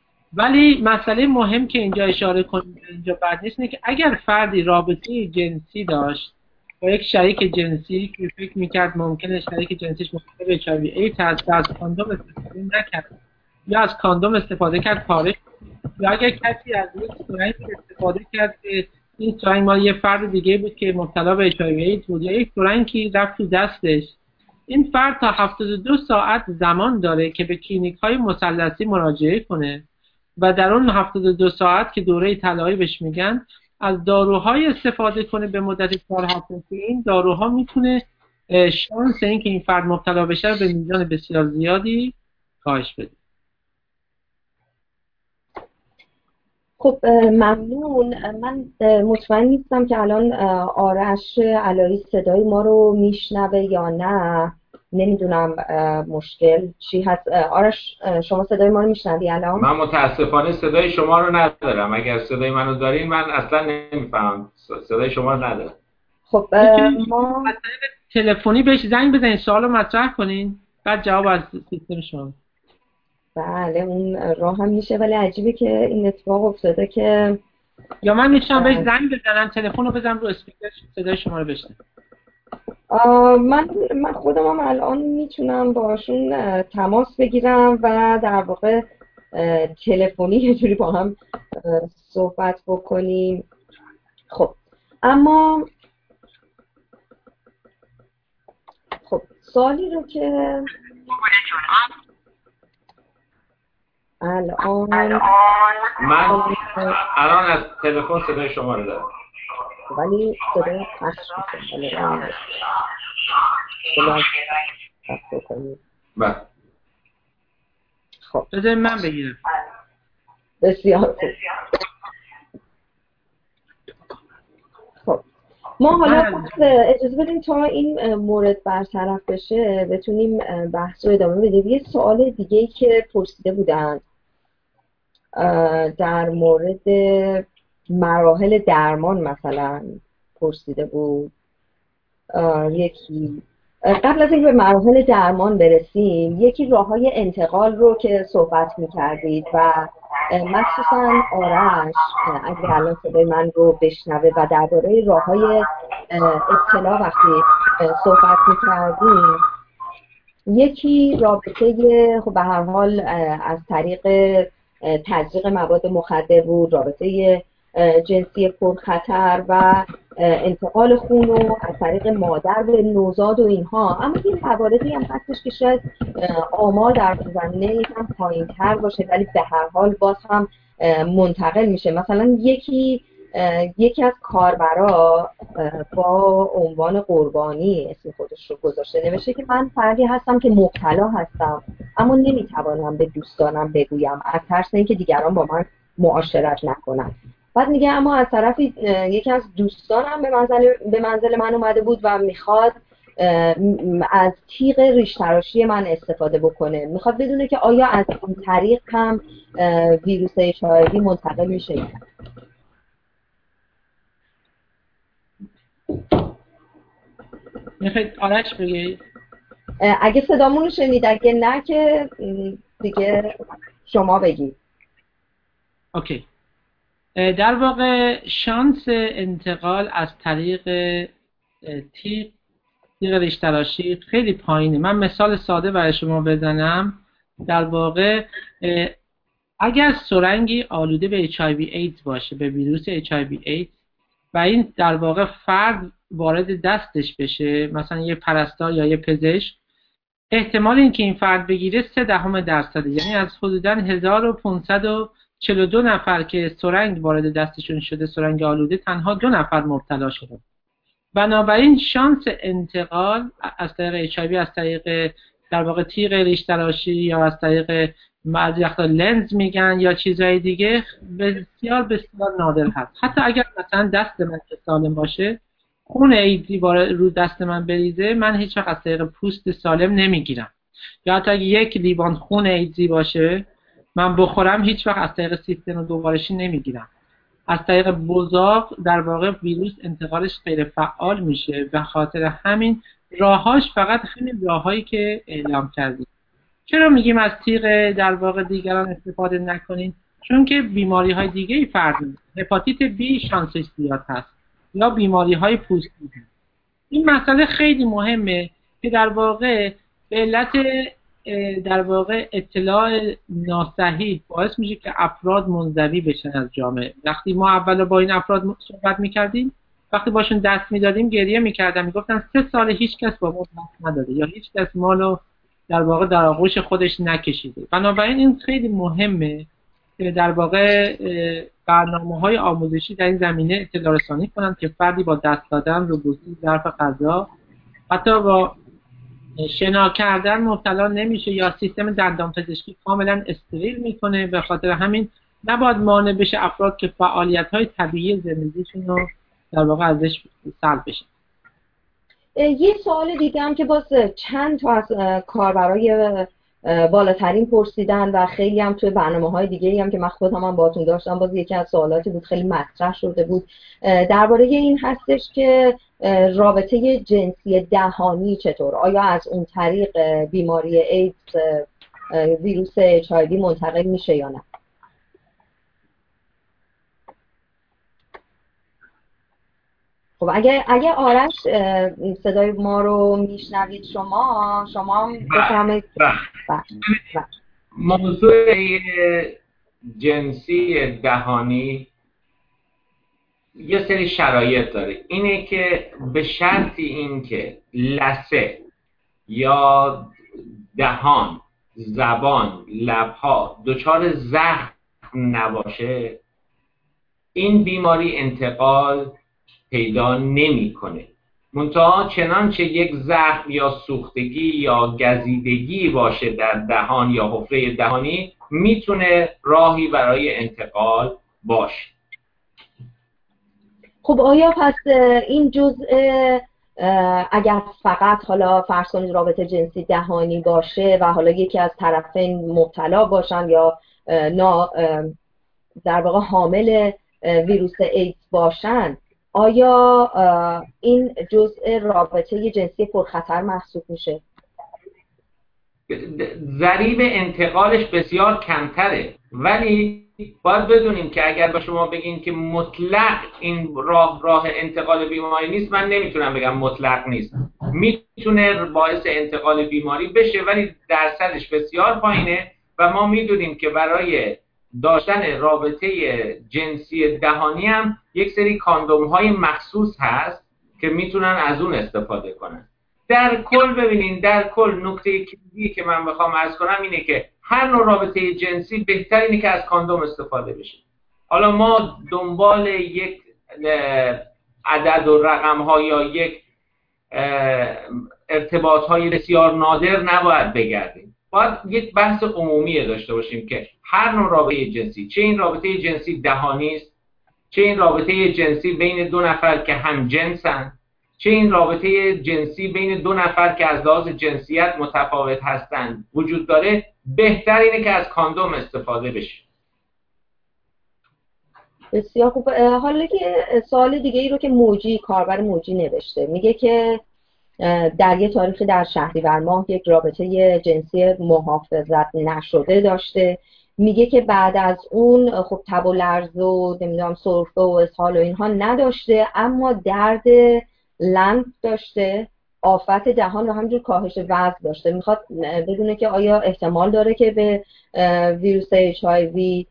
ولی مسئله مهم که اینجا اشاره کنیم اینجا بعد نیست اینه که اگر فردی رابطه جنسی داشت با یک شریک جنسی که فکر میکرد ممکنه شریک جنسیش مبتلا به HIV ایدز هست و از کاندوم استفاده نکرد یا از کاندوم استفاده کرد پاره، یا اگر کسی از یک سرنگ استفاده کرد که این سرنگ مال یه فرد دیگه بود که مبتلا به HIV ایدز بود یا یک سرنگی رفت تو دستش، این فرد تا 72 ساعت زمان داره که به کلینیک‌های مثلثی مراجعه کنه و در اون 72 ساعت که دوره طلایی بهش میگن از داروهای استفاده کنه به مدت 4 هفته که این داروها میتونه شانس این که این فرد مبتلا بشه به میزان بسیار زیادی کاهش بده. خب ممنون. من مطمئن نیستم که الان آرش علایی صدای ما رو میشنوه یا نه، نمیدونم مشکل چی هست. آرش شما صدای ما رو میشنوی الان؟ من متاسفانه صدای شما رو ندارم. اگر صدای منو دارین من اصلا نمیفهمم، صدای شما رو ندارم. خب ما تلفنی بهش زنگ بزنین سوالو مطرح کنین بعد جواب از سیستم شما. بله اون راه هم میشه، ولی عجیبه که این اتفاق افتاده که یا من میتونم بهش زنگ بزنم تلفن رو بزنم رو اسپیکر صدای شما رو بشنوم. من خودم هم الان میتونم باشون تماس بگیرم و در واقع تلفنی یه جوری با هم صحبت بکنیم. خب اما خب سوالی رو که الان من الان از تلفن صدای شما رو دارم ولی صدای پخش میکنم. خب بذار من بگیرم. بسیار خوب. خب ما حالا اجازه بدیم تا این مورد برطرف بشه بتونیم بحث رو ادامه بدیم. یه سوال دیگه‌ای که پرسیده بودن در مورد مراحل درمان مثلا پرسیده بود یکی. قبل از اینکه به مراحل درمان برسیم یکی راه‌های انتقال رو که صحبت می‌کردید و مخصوصا آرش اگر الان صدای من رو بشنوه و درباره راه‌های اطلاع وقتی صحبت می‌کردیم یکی رابطه خب به هر حال از طریق تزریق مواد مخدر بود، رابطه جنسی پرخطر و انتقال خون و از طریق مادر به نوزاد و اینها. اما این مواردی هم هستش که شاید آمار در زمینه یکم پایین‌تر باشه ولی به هر حال باز هم منتقل میشه. مثلا یکی از کاربرا با عنوان قربانی اسم خودش رو گذاشته، نوشته که من فردی هستم که مبتلا هستم اما نمیتوانم به دوستانم بگویم از ترس اینکه دیگران با من معاشرت نکنن. بعد میگه اما از طرفی یکی از دوستانم به منزل من اومده بود و میخواد از تیغ ریش تراشی من استفاده بکنه، میخواد بدونه که آیا از اون طریق هم ویروس HIV منتقل میشه. میخواید آرش بگید؟ اگه صدامون رو شنید، اگه نه که دیگه شما بگید. اوکی. در واقع شانس انتقال از طریق تیغ ریش تراشی خیلی پایینه. من مثال ساده برای شما بزنم. در واقع اگر سرنگی آلوده به HIV AIDS باشه، به ویروس HIV AIDS، و این در واقع فرد وارد دستش بشه، مثلا یه پرستار یا یه پزشک، احتمال اینکه این فرد بگیره 0.3%، یعنی از حدوداً 1542 نفر که سرنگ وارد دستشون شده، سرنگ آلوده، تنها 2 نفر مبتلا شدن. بنابراین شانس انتقال از طریق HIV از طریق در واقع تیغ ریش تراشی یا از طریق بعضی وقتا لنز میگن یا چیزهای دیگه بسیار بسیار نادر هست. حتی اگر مثلا دست من که سالم باشه، خون ایدزی رو دست من بریزه، من هیچ وقت از طریق پوست سالم نمیگیرم. یا حتی اگه 1 لیوان خون ایدزی باشه من بخورم، هیچ وقت از طریق سیستم دوبارشی نمیگیرم. از طریق بزاق در واقع ویروس انتقالش غیر فعال میشه. به خاطر همین راهاش فقط همین راهایی که اعلام کردیم. چرا میگیم از تیغ در واقع دیگران استفاده نکنین؟ چون که بیماری های دیگه ای فرد هپاتیت بی شانسش زیاد هست یا بیماری های پوستی. این مسئله خیلی مهمه که در واقع به علت در واقع اطلاع ناصحیح باعث میشه که افراد منزوی بشن از جامعه. وقتی ما اول با این افراد صحبت میکردیم، وقتی باشون دست میدادیم گریه میکردن، میگفتن 3 سال هیچ کس با ما دست نداده یا هیچ کس مالو در واقع در آغوش خودش نکشیده. بنابراین این خیلی مهمه که در واقع برنامه‌های آموزشی در این زمینه اطلاع رسانی کنند که فردی با دست دادن، روبوسی، ظرف غذا، حتی با شنا کردن مبتلا نمیشه یا سیستم دندان پزشکی کاملا استریل میکنه. به خاطر همین نباید مانع بشه افراد که فعالیت‌های طبیعی زندگیشون رو در واقع ازش سلب بشه. یه سوال دیگه هم که باز چند تا از کاربرای بالاترین پرسیدن و خیلی هم توی برنامه‌های دیگه‌ای هم که من خودم هم باهاتون داشتم، باز یکی از سوالاتی بود خیلی مطرح شده بود درباره این هستش که رابطه جنسی دهانی چطور؟ آیا از اون طریق بیماری ایدز ویروس HIV منتقل میشه یا نه؟ خب اگه آرش صدای ما رو میشنوید، شما هم بفرمایید. موضوع جنسی دهانی یه سری شرایط داره. اینه که به شرطی این که لثه یا دهان، زبان، لبها دچار زخم نباشه، این بیماری انتقال پیدا نمی‌کنه. منتها چنانچه یک زخم یا سوختگی یا گزیدگی باشه در دهان یا حفره دهانی، میتونه راهی برای انتقال باشه. خب آیا پس این جزء اگر فقط حالا فرض کنید رابطه جنسی دهانی باشه و حالا یکی از طرفین مبتلا باشن یا در واقع حامل ویروس ایدز باشن، آیا این جزء رابطه جنسی پرخطر محسوب میشه؟ ضریب انتقالش بسیار کمتره، ولی باید بدونیم که اگر به شما بگین که مطلق این راه انتقال بیماری نیست، من نمیتونم بگم مطلق نیست. میتونه باعث انتقال بیماری بشه، ولی درصدش بسیار پایینه و ما میدونیم که برای داشتن رابطه جنسی دهانی هم یک سری کاندوم های مخصوص هست که میتونن از اون استفاده کنن. در کل ببینین، در کل نکته کلیدی که من بخوام عرض کنم اینه که هر نوع رابطه جنسی بهتر اینه که از کاندوم استفاده بشه. حالا ما دنبال یک عدد و رقم ها یا یک ارتباط های بسیار نادر نباید بگردیم. باید یک بحث عمومی داشته باشیم که هر نوع رابطه جنسی، چه این رابطه جنسی دهانی است، چه این رابطه جنسی بین دو نفر که هم جنسن، چه این رابطه جنسی بین دو نفر که از لحاظ جنسیت متفاوت هستند وجود داره، بهتر اینه که از کاندوم استفاده بشه. بسیار خوب. حالا که سوال دیگه ای رو که کاربر موجی نوشته، میگه که در یه تاریخی در شهریور ماه یک رابطه جنسی محافظت نشده داشته. میگه که بعد از اون خب تب و لرز و نمیدونم سرفه و اسهال و اینها نداشته، اما درد لنف داشته، آفت دهان و همجور کاهش وزن داشته. میخواد بدونه که آیا احتمال داره که به ویروس HIV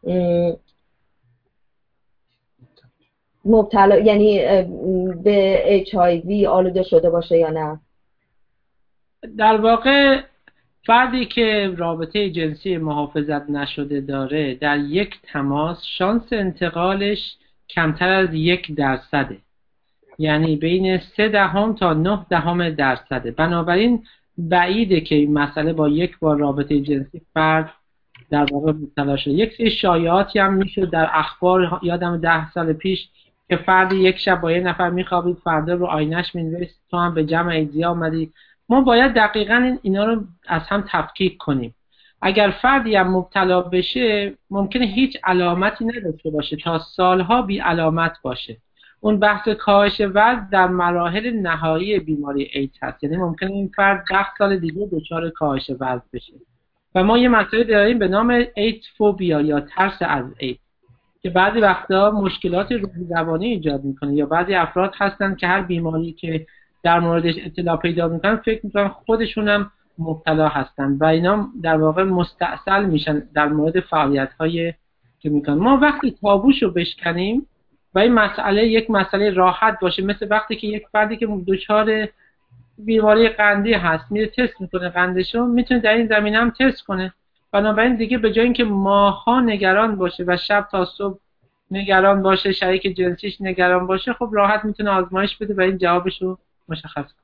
مبتلا، یعنی به HIV آلوده شده باشه یا نه؟ در واقع فردی که رابطه جنسی محافظت نشده داره، در یک تماس شانس انتقالش کمتر از 1%، یعنی بین 0.3 تا 0.9%. بنابراین بعیده که این مسئله با یک بار رابطه جنسی فرد در واقع مبتلا شده. یک سری شایعاتی هم میشد در اخبار، یادم 10 سال پیش که فرد یک شب با یه نفر میخوابید، فردا رو آینش مینویست تو هم به جمع ایدزیا آمدی. ما باید دقیقاً اینا رو از هم تفکیک کنیم. اگر فردی هم مبتلا بشه ممکنه هیچ علامتی نداشته باشه تا سالها بی علامت باشه. اون بحث کاهش وزن در مراحل نهایی بیماری ایدز هست، یعنی ممکنه این فرد 10 سال دیگه دچار کاهش وزن بشه. و ما یه مسئله داریم به نام ایدز فوبیا یا ترس از ایدز که بعضی وقتا مشکلات روحی روانی ایجاد میکنه، یا بعضی افراد هستن که هر بیماری که در موردش اطلاع پیدا میکنن فکر میکنن خودشون هم مبتلا هستن و اینا در واقع مستعصل میشن در مورد فعالیت‌های که میکنن. ما وقتی تابوشو بشکنیم و این مسئله یک مسئله راحت باشه، مثل وقتی که یک فردی که دچار بیماری قندی هست میره تست میکنه قندشو، میتونه در این زمینه هم تست کنه. بنابراین دیگه به جای اینکه ماها نگران باشه و شب تا صبح نگران باشه، شریک جنسیش نگران باشه، خب راحت میتونه آزمایش بده و این جوابشو مشخص کنه.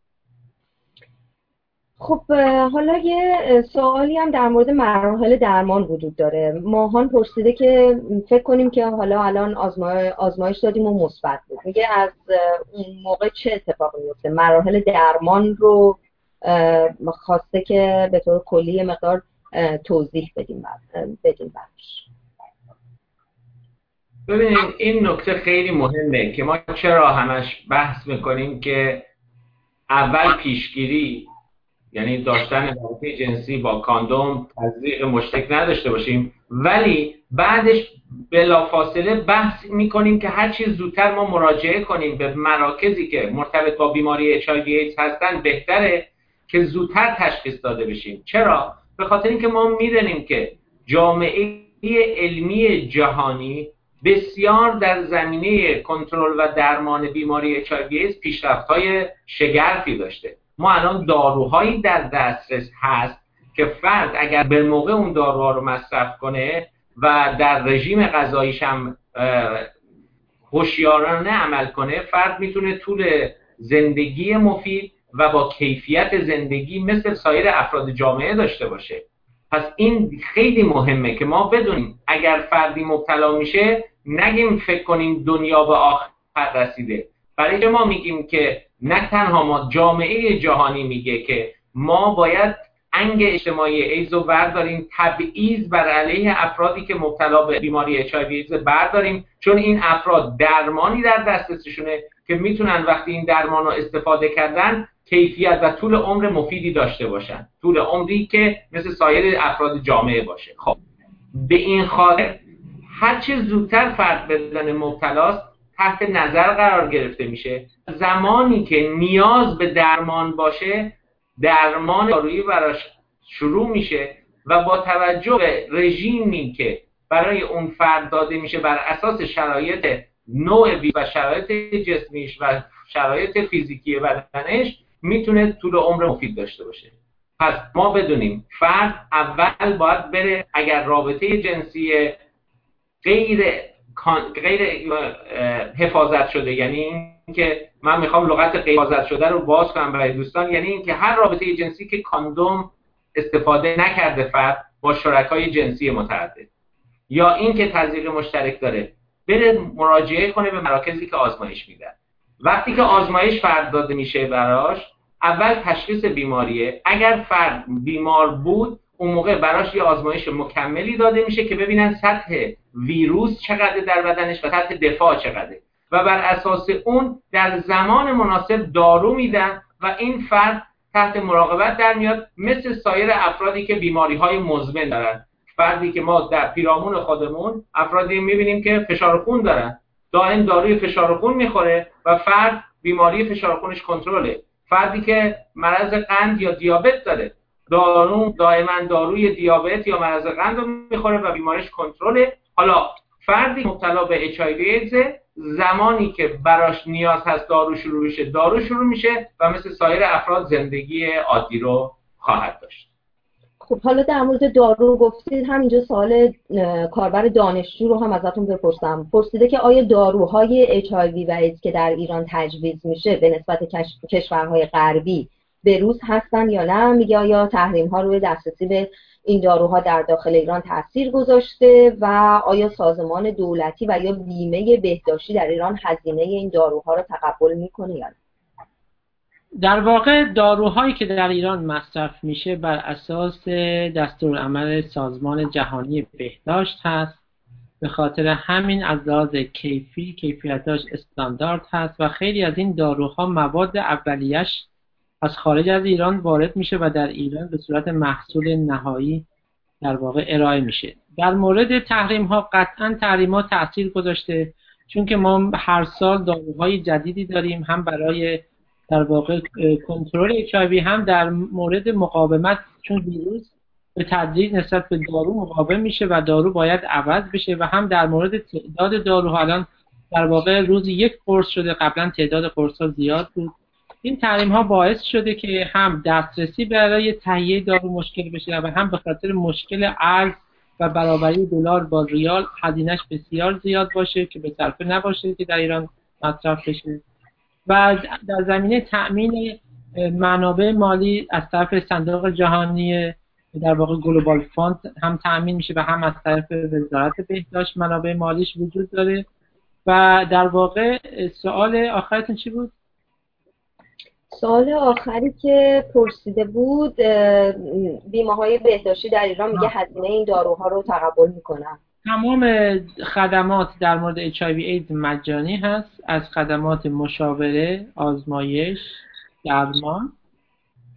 خب حالا یه سوالی هم در مورد مراحل درمان وجود داره. ماهان پرسیده که فکر کنیم که حالا الان آزمایش دادیم و مثبت بود، میگه از اون موقع چه اتفاقی میفته؟ مراحل درمان رو خواسته که به طور کلی مقدار توضیح بدیم برش. ببینید این نکته خیلی مهمه که ما چرا همش بحث میکنیم که اول پیشگیری یعنی داشتن رابطه جنسی با کاندوم، تزریق مشترک نداشته باشیم، ولی بعدش بلافاصله بحث میکنیم که هر چیز زودتر ما مراجعه کنیم به مراکزی که مرتبط با بیماری HIV ایدز هستن بهتره که زودتر تشخیص داده بشیم. چرا؟ به خاطر اینکه ما میدونیم که جامعه علمی جهانی بسیار در زمینه کنترل و درمان بیماری HIV ایدز پیشرفت‌های شگرفی داشته. ما الان داروهایی در دسترس هست که فرد اگر به موقع اون داروها رو مصرف کنه و در رژیم غذاییش هم هوشیارانه عمل کنه، فرد میتونه طول زندگی مفید و با کیفیت زندگی مثل سایر افراد جامعه داشته باشه. پس این خیلی مهمه که ما بدونیم اگر فردی مبتلا میشه نگیم فکر کنیم دنیا به آخر رسیده. برای که ما میگیم که نه تنها ما، جامعه جهانی میگه که ما باید انگ اجتماعی ایدز رو برداریم، تبعیض بر علیه افرادی که مبتلا به بیماری HIV ایدز برداریم، چون این افراد درمانی در دسترسشونه که میتونن وقتی این درمان رو استفاده کردن کیفیت و طول عمر مفیدی داشته باشن، طول عمری که مثل سایر افراد جامعه باشه. خب به این خاطر هر چه زودتر فرد بدن مبتلاست تحت نظر قرار گرفته میشه. زمانی که نیاز به درمان باشه درمان دارویی براش شروع میشه و با توجه به رژیمی که برای اون فرد داده میشه بر اساس شرایط نوع و شرایط جسمیش و شرایط فیزیکی بدنش میتونه طول عمر مفید داشته باشه. پس ما بدونیم فرد اول باید بره، اگر رابطه جنسی غیر حفاظت شده، یعنی این که من میخوام لغت غیر حفاظت شده رو باز کنم برای دوستان، یعنی این که هر رابطه جنسی که کاندوم استفاده نکرده فرد با شرکای جنسی متعدد، یا این که تزریق مشترک داره، بره مراجعه کنه به مراکزی که آزمایش میدن. وقتی که آزمایش فرد داده میشه براش، اول تشخیص بیماریه. اگر فرد بیمار بود اون موقع براش یه آزمایش مکملی داده میشه که ببینن سطح ویروس چقدر در بدنش و سطح دفاع چقدره و بر اساس اون در زمان مناسب دارو میدن و این فرد تحت مراقبت در میاد مثل سایر افرادی که بیماری‌های مزمن دارن. فردی که ما در پیرامون خودمون افرادی میبینیم که فشار خون دارن، دائم داروی فشار خون میخوره و فرد بیماری فشار خونش کنترله. فردی که مرض قند یا دیابت داره، دائما داروی دیابت یا مرض قند رو میخوره و بیماریش کنترله. حالا فردی مبتلا به HIV ایدز زمانی که براش نیاز هست دارو شروع میشه و مثل سایر افراد زندگی عادی رو خواهد داشت. خب حالا در مورد دارو گفتید، همینجا سوال کاربر دانشجو رو هم ازتون بپرسم. پرسیده که آیا داروهای HIV و ایدز که در ایران تجویز میشه به نسبت کشورهای غربی به روز هستن یا نه؟ میگه آیا تحریم ها روی دسترسی به این داروها در داخل ایران تاثیر گذاشته و آیا سازمان دولتی و یا بیمه بهداشتی در ایران هزینه این داروها رو تقبل میکنه یا نه؟ در واقع داروهایی که در ایران مصرف میشه بر اساس دستورالعمل سازمان جهانی بهداشت هست. به خاطر همین از لحاظ کیفیتاش استاندارد هست و خیلی از این داروها مواد اولیه‌اش از خارج از ایران وارد میشه و در ایران به صورت محصول نهایی در واقع ارائه میشه. در مورد تحریم ها قطعا تحریم ها تأثیر گذاشته، چون که ما هر سال داروهای جدیدی داریم، هم برای در واقع کنترل HIV هم در مورد مقاومت، چون ویروس به تدریج نسبت به دارو مقاوم میشه و دارو باید عوض بشه، و هم در مورد تعداد داروها الان در واقع روزی 1 قرص شده، قبلا تعداد قرص ها زیاد بود. این تحریم ها باعث شده که هم دسترسی برای تهیه دارو مشکل بشه و هم به خاطر مشکل ارز و برابری دلار با ریال هزینه‌اش بسیار زیاد باشه که به صرفه نباشه که در ایران مصرف بشه. و در زمینه تأمین منابع مالی از طرف صندوق جهانی در واقع گلوبال فاند هم تأمین میشه و هم از طرف وزارت بهداشت منابع مالیش وجود داره. و در واقع سوال آخرتون چی بود؟ سوال آخری که پرسیده بود، بیمه‌های بهداشتی در ایران میگه هزینه این داروها رو تقبل میکنن. تمام خدمات در مورد HIV ایدز مجانی هست، از خدمات مشاوره، آزمایش، درمان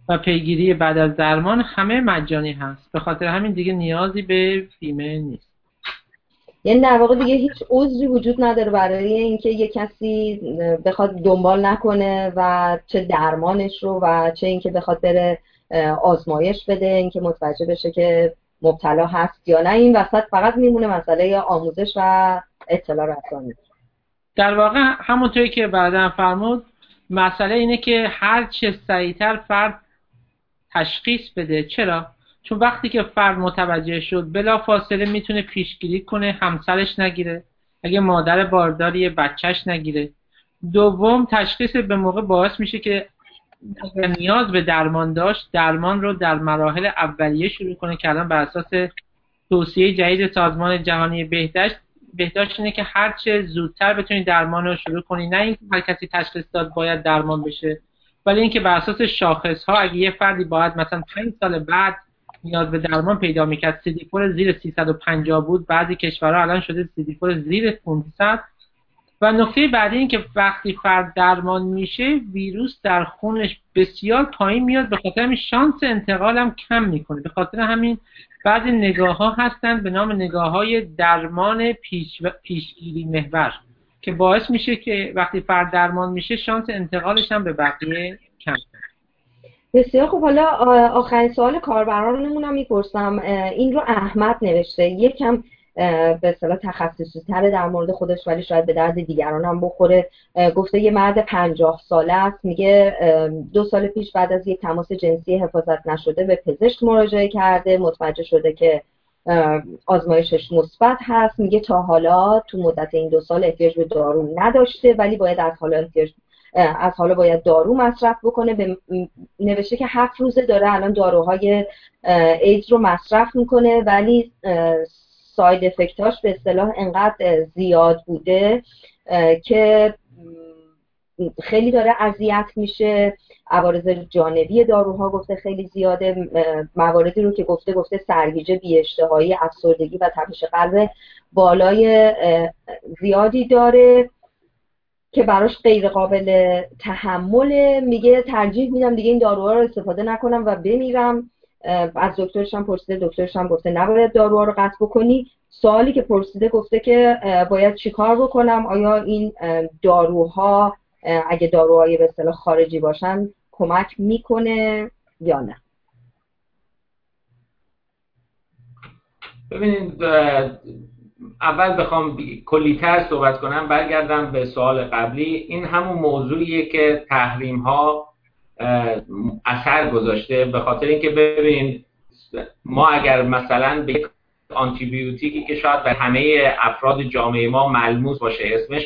و پیگیری بعد از درمان همه مجانی هست. به خاطر همین دیگه نیازی به بیمه نیست. یعنی در واقع دیگه هیچ عذری وجود نداره برای اینکه یه کسی بخواد دنبال نکنه و چه درمانش رو و چه اینکه بخواد بره آزمایش بده، اینکه متوجه بشه که مبتلا هست یا نه. این وسط فقط میمونه مسئله آموزش و اطلاع رسانی. در واقع همونطوری که بعداً فرمود، مسئله اینه که هر چه سریعتر فرد تشخیص بده. چرا؟ چون وقتی که فرد متوجه شد بلا فاصله میتونه پیشگیری کنه همسرش نگیره، اگه مادر بارداری بچهش نگیره. دوم، تشخیص به موقع باعث میشه که اگر نیاز به درمان داشت، درمان رو در مراحل اولیه شروع کنه که الان بر اساس توصیه جدید سازمان جهانی بهداشت اینه که هر چه زودتر بتونی درمان رو شروع کنی. نه اینکه هر کسی تشخیص داد باید درمان بشه، ولی اینکه بر اساس شاخص ها اگه یه فردی باید مثلا 5 سال بعد نیاز به درمان پیدا میکرد، CD4 زیر 350 بود، بعضی کشورها الان شده CD4 زیر 500. و نکته بعدی این که وقتی فرد درمان میشه ویروس در خونش بسیار پایین میاد، به خاطر همین شانس انتقال هم کم میکنه. به خاطر همین بعضی نگاه ها هستن به نام نگاه های درمان پیشگیری محور که باعث میشه که وقتی فرد درمان میشه شانس انتقالش هم به بقیه کم. بسیار خوب. حالا آخرین سوال کاربرانمون هم میپرسم. این رو احمد نوشته، یکم به اصطلاح تخصصی تره در مورد خودش ولی شاید به درد دیگران هم بخوره. گفته یه مرد 50 ساله است، میگه 2 سال پیش بعد از یک تماس جنسی حفاظت نشده به پزشک مراجعه کرده، متوجه شده که آزمایشش مثبت هست. میگه تا حالا تو مدت این 2 سال احتیاج به دارو نداشته ولی باید از حالا باید دارو مصرف بکنه. نوشته که 7 روزه داره الان داروهای ایدز رو مصرف میکنه ولی ساید افکتاش به اصطلاح انقدر زیاد بوده که خیلی داره اذیت میشه. عوارض جانبی داروها گفته خیلی زیاده. مواردی رو که گفته سرگیجه، بی‌اشتهایی، افسردگی و تپش قلب بالای زیادی داره که براش غیر قابل تحمله. میگه ترجیح میدم دیگه این داروها رو استفاده نکنم و بمیرم. از دکترش هم پرسیده، دکترش هم گفته نباید داروها رو قطع بکنی. سوالی که پرسیده گفته که باید چیکار بکنم؟ آیا این داروها اگه داروهای به اصطلاح خارجی باشن کمک میکنه یا نه؟ ببینید، اول بخوام کلی‌تر صحبت کنم برگردم به سوال قبلی. این همون موضوعیه که تحریم ها اثر گذاشته، به خاطر اینکه ببینید ما اگر مثلا به آنتی بیوتیکی که شاید به همه افراد جامعه ما ملموس باشه اسمش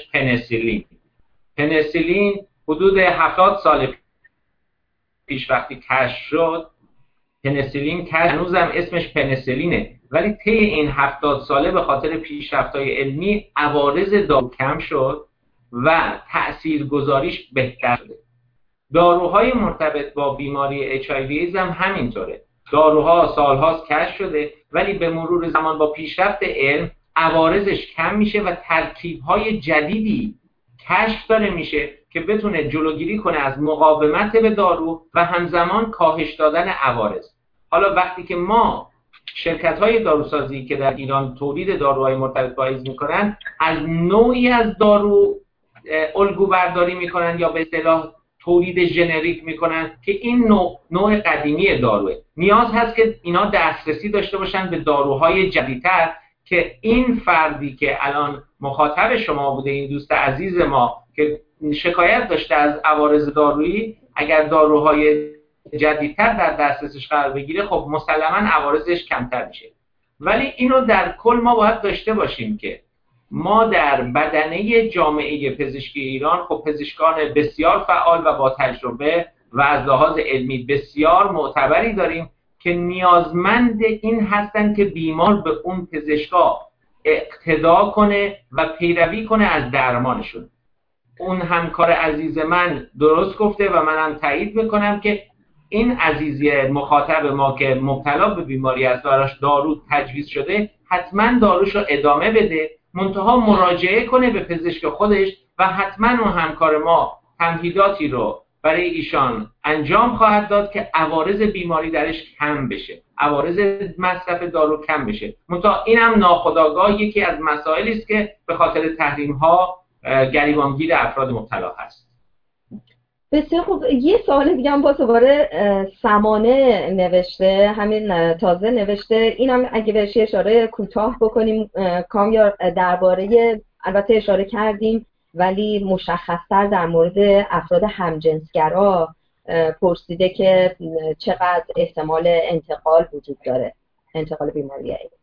پنیسیلین حدود 70 سال پیش وقتی کشف شد، پنیسیلین هنوزم اسمش پنیسیلینه، ولی طی این 70 ساله به خاطر پیشرفت‌های علمی عوارض دارو کم شد و تاثیرگذاریش بهتر شده. داروهای مرتبط با بیماری HIV هم همینطوره. داروها سالهاست کشف شده ولی به مرور زمان با پیشرفت علم عوارضش کم میشه و ترکیب‌های جدیدی کشف داره میشه که بتونه جلوگیری کنه از مقاومت به دارو و همزمان کاهش دادن عوارض. حالا وقتی که ما شرکت‌های داروسازی که در ایران تولید داروهای مرتبط با ایدز میکنن از نوعی از دارو الگو برداری میکنن یا به اصطلاح تولید ژنریک میکنن که این نوع قدیمی داروه. نیاز هست که اینا دسترسی داشته باشن به داروهای جدیدتر که این فردی که الان مخاطب شما بوده، این دوست عزیز ما که شکایت داشته از عوارض دارویی، اگر داروهای جدیدتر در دسترسش قرار بگیره خب مسلماً عوارضش کمتر میشه. ولی اینو در کل ما باید داشته باشیم که ما در بدنه جامعه پزشکی ایران خب پزشکان بسیار فعال و با تجربه و از لحاظ علمی بسیار معتبری داریم که نیازمند این هستن که بیمار به اون پزشکا اقتدا کنه و پیروی کنه از درمانشون. اون همکار عزیز من درست گفته و منم تایید میکنم که این عزیزی مخاطب ما که مبتلا به بیماری است براش دارو تجویز شده حتما داروشو ادامه بده، منتها مراجعه کنه به پزشک خودش و حتما اون همکار ما تمهیداتی رو برای ایشان انجام خواهد داد که عوارض بیماری درش کم بشه، عوارض مصرف دارو کم بشه. منتها این هم ناخودآگاه یکی از مسائلی است که به خاطر تحریم ها گریبانگیر افراد مبتلا هست. بسیار خوب. یه سوال دیگه هم باز دوباره سمانه نوشته، همین تازه نوشته، اینم اگه بهش اشاره کوتاه بکنیم کامیار، درباره، البته اشاره کردیم ولی مشخص‌تر در مورد افراد همجنسگرا پرسیده که چقدر احتمال انتقال وجود داره، انتقال بیماری ایدز.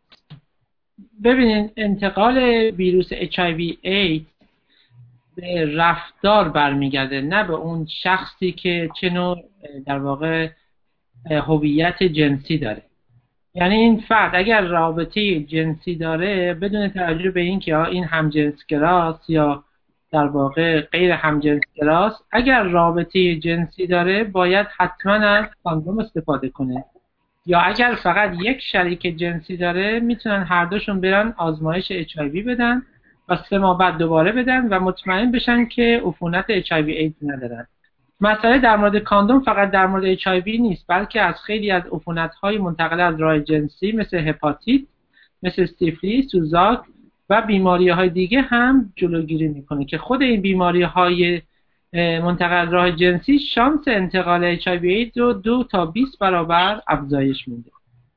ببینید انتقال ویروس HIV AIDS به رفتار برمیگرده، نه به اون شخصی که چه نوع در واقع هویت جنسی داره. یعنی این فرد اگر رابطه جنسی داره بدون توجه به این که این همجنسگراست یا در واقع غیر همجنسگراست، اگر رابطه جنسی داره باید حتما از کاندوم استفاده کنه، یا اگر فقط یک شریک جنسی داره میتونن هر دوشون برن آزمایش HIV بدن و 3 ماه بعد دوباره بدن و مطمئن بشن که عفونت HIV AIDS ندارن. مسئله در مورد کاندوم فقط در مورد HIV نیست، بلکه از خیلی از عفونت‌های منتقل از راه جنسی مثل هپاتیت، مثل سیفلیس، سوزاک و بیماری‌های دیگه هم جلوگیری میکنه که خود این بیماری‌های منتقل از راه جنسی شانس انتقال HIV AIDS رو 2 تا 20 برابر افزایش میده.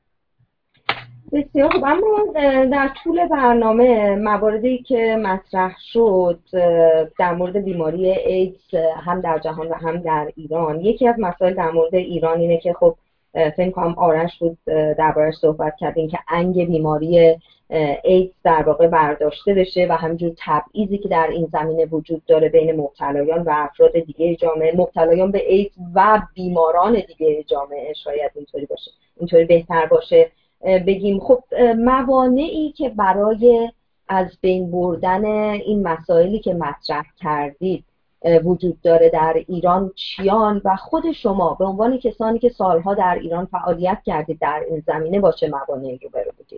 بسیار خوب. اما در طول برنامه مواردی که مطرح شد در مورد بیماری ایدز هم در جهان و هم در ایران، یکی از مسائل در مورد ایران اینه که خب فکر کنم آرش بود دربارش صحبت کردیم که انگ بیماری ایدز در واقع برداشته بشه و همینجور تبعیضی که در این زمینه وجود داره بین مبتلایان و افراد دیگه جامعه، مبتلایان به ایدز و بیماران دیگه جامعه، شاید اینطوری باشه، اینطوری بهتر باشه بگیم. خب موانعی که برای از بین بردن این مسائلی که مطرح کردید وجود داره در ایران چیان و خود شما به عنوان کسانی که سالها در ایران فعالیت کردید در این زمینه با چه موانعی روبرو بودید؟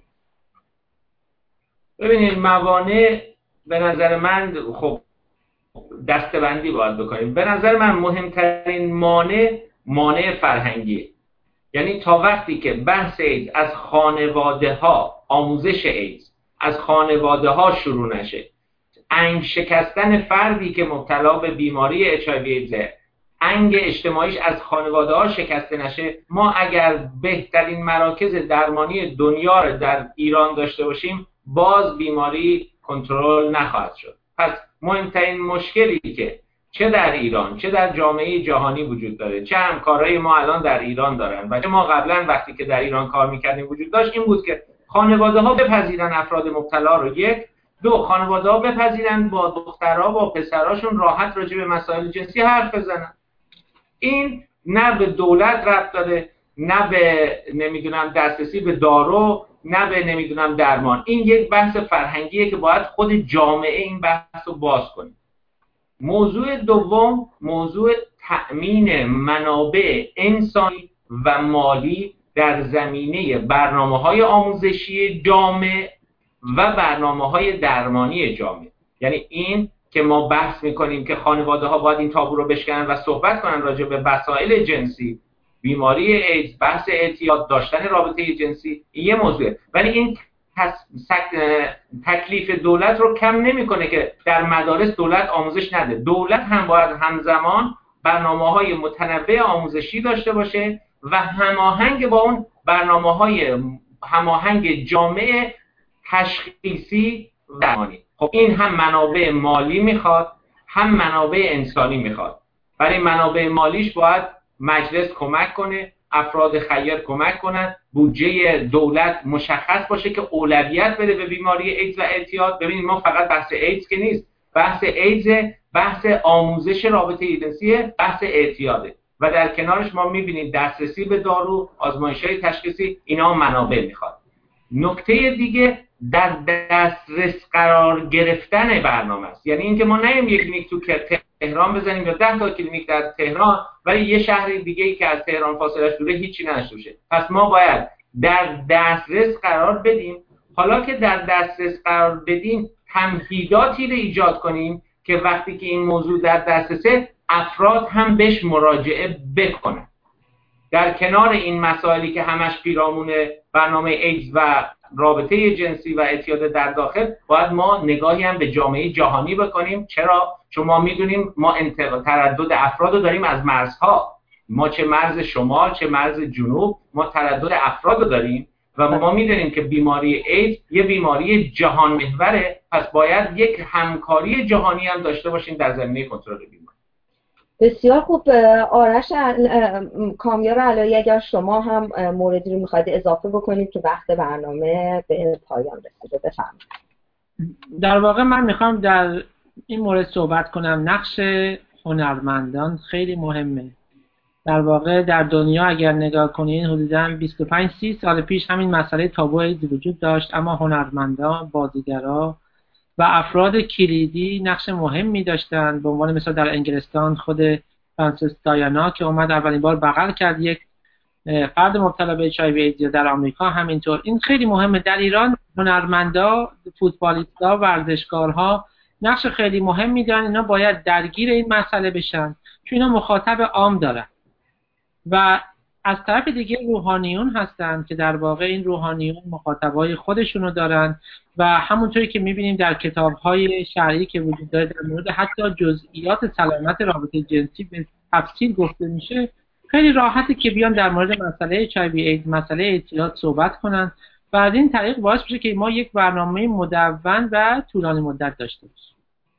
ببینید موانع به نظر من خب دسته‌بندی باید بکنیم. به نظر من مهمترین مانع فرهنگی، یعنی تا وقتی که بحث ایدز از خانواده ها، آموزش ایدز از خانواده ها شروع نشه، انگ شکستن فردی که مبتلا به بیماری HIV ایدز، انگ اجتماعیش از خانواده ها شکسته نشه، ما اگر بهترین مراکز درمانی دنیا رو در ایران داشته باشیم باز بیماری کنترل نخواهد شد. پس مهمترین مشکلی که چه در ایران چه در جامعه جهانی وجود داره، چه همکارای ما الان در ایران دارن و چه ما قبلا وقتی که در ایران کار میکردیم وجود داشت، این بود که خانواده ها بپذیرن افراد مبتلا رو، 1، 2 خانواده ها بپذیرن با دخترها با پسراشون راحت راجع به مسائل جنسی حرف بزنن. این نه به دولت ربط داره، نه به نمیدونم دسترسی به دارو، نه به نمیدونم درمان. این یک بحث فرهنگیه که باید خود جامعه این بحث رو باز کنه. موضوع دوم، موضوع تأمین منابع انسانی و مالی در زمینه برنامه‌های آموزشی جامع و برنامه‌های درمانی جامع. یعنی این که ما بحث می‌کنیم که خانواده‌ها باید این تابو رو بشکنن و صحبت کنن راجع به مسائل جنسی، بیماری ایدز، بحث اعتیاد، داشتن رابطه جنسی، این یه موضوعه، ولی این تکلیف دولت رو کم نمی‌کنه که در مدارس دولت آموزش نده. دولت هم باید همزمان برنامه‌های متنوع آموزشی داشته باشه و هماهنگ با اون برنامه‌های هماهنگ جامع تشخیصی و درمانی. خب این هم منابع مالی میخواد، هم منابع انسانی میخواد. برای منابع مالیش باید مجلس کمک کنه، افراد خیر کمک کنن، بودجه دولت مشخص باشه که اولویت بده به بیماری ایدز و اعتیاد. ببینید ما فقط بحث ایدز که نیست، بحث ایدز، بحث آموزش رابطه جنسی، بحث اعتیاده و در کنارش ما میبینیم دسترسی به دارو، آزمایش‌های تشخیصی، اینا منابع میخواد. نکته دیگه در دسترس قرار گرفتن برنامه است. یعنی اینکه ما نیم یک کلینیک تو تهران بزنیم یا 10 تا کلینیک در تهران ولی یه شهر دیگه‌ای که از تهران فاصله‌اش دوره هیچی نداشته باشه. پس ما باید در دسترس قرار بدیم. حالا که در دسترس قرار بدیم تمهیداتی رو ایجاد کنیم که وقتی که این موضوع در دسترسه افراد هم بهش مراجعه بکنن. در کنار این مسائلی که همش پیرامون برنامه ایدز و رابطه جنسی و اعتیاد در داخل، باید ما نگاهی هم به جامعه جهانی بکنیم. چرا؟ چون ما میدونیم ما تردد افراد رو داریم از مرزها، ما چه مرز شمال چه مرز جنوب، ما تردد افراد رو داریم و ما میدونیم که بیماری ایدز یه بیماری جهان محوره، پس باید یک همکاری جهانی هم داشته باشیم در زمینه کنترل بیماری. بسیار خوب. آرش کامیار علایی، اگر شما هم موردی رو میخواید اضافه بکنید که وقت برنامه به پایان رسیده، بفرمایید. در واقع من میخوام در این مورد صحبت کنم. نقش هنرمندان خیلی مهمه. در واقع در دنیا اگر نگاه کنین حدوداً 25-30 سال پیش همین مسئله تابو ایدز وجود داشت، اما هنرمندان، بازیگرا و افراد کلیدی نقش مهمی داشتند. به عنوان مثال در انگلستان خود فرانسیس دایانا که اومد اولین بار بغل کرد یک فرد مبتلا به HIV ایدز، یا در آمریکا همینطور. این خیلی مهمه. در ایران هنرمندا، فوتبالیستا، ورزشکارها نقش خیلی مهمی دارن. اینا باید درگیر این مسئله بشن چون اینا مخاطب عام دارن. و از طرف دیگه روحانیون هستن که در واقع این روحانیون مخاطبای خودشونو دارن و همونطوری که میبینیم در کتاب‌های شرعی که وجود داره در مورد حتی جزئیات سلامت رابطه جنسی به تفصیل گفته میشه، خیلی راحته که بیان در مورد مسئله HIV ایدز، مسئله اعتیاد صحبت کنن و از این طریق باعث میشه که ما یک برنامه مدون و طولانی مدت داشته باشیم.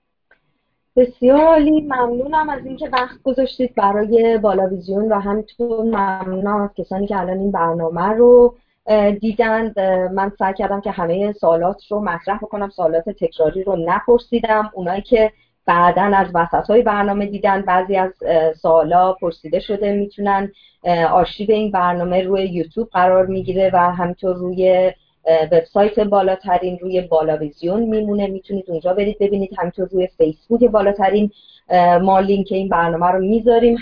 بسیار عالی. ممنونم از اینکه وقت گذاشتید برای بالاویزیون و همینطور ممنونم از کسانی که الان این برنامه رو دیدند. من سعی کردم که همه سوالات رو مطرح بکنم، سوالات تکراری رو نپرسیدم. اونایی که بعداً از وسط‌های برنامه دیدن، بعضی از سوالا پرسیده شده، میتونن آرشیو این برنامه روی یوتیوب قرار میگیره و همینطور روی وبسایت بالاترین روی بالاویزیون میمونه، میتونید اونجا برید ببینید. همینطور روی فیسبوک بالاترین ما لینک این برنامه رو میذاریم،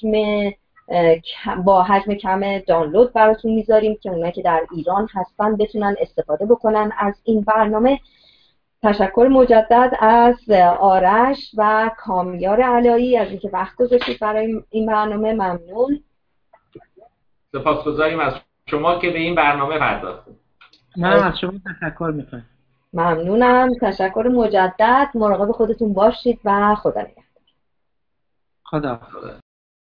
با حجم کم دانلود براتون میذاریم که اونایی که در ایران هستن بتونن استفاده بکنن از این برنامه. تشکر مجدد از آرش و کامیار علایی از اینکه وقت گذاشتید برای این برنامه. ممنون. سپاسگزاریم از شما که به این برنامه پرداختید. من از شما تشکر میکنم. ممنونم. تشکر مجدد. مراقب خودتون باشید و خدا نگهدار. خدا.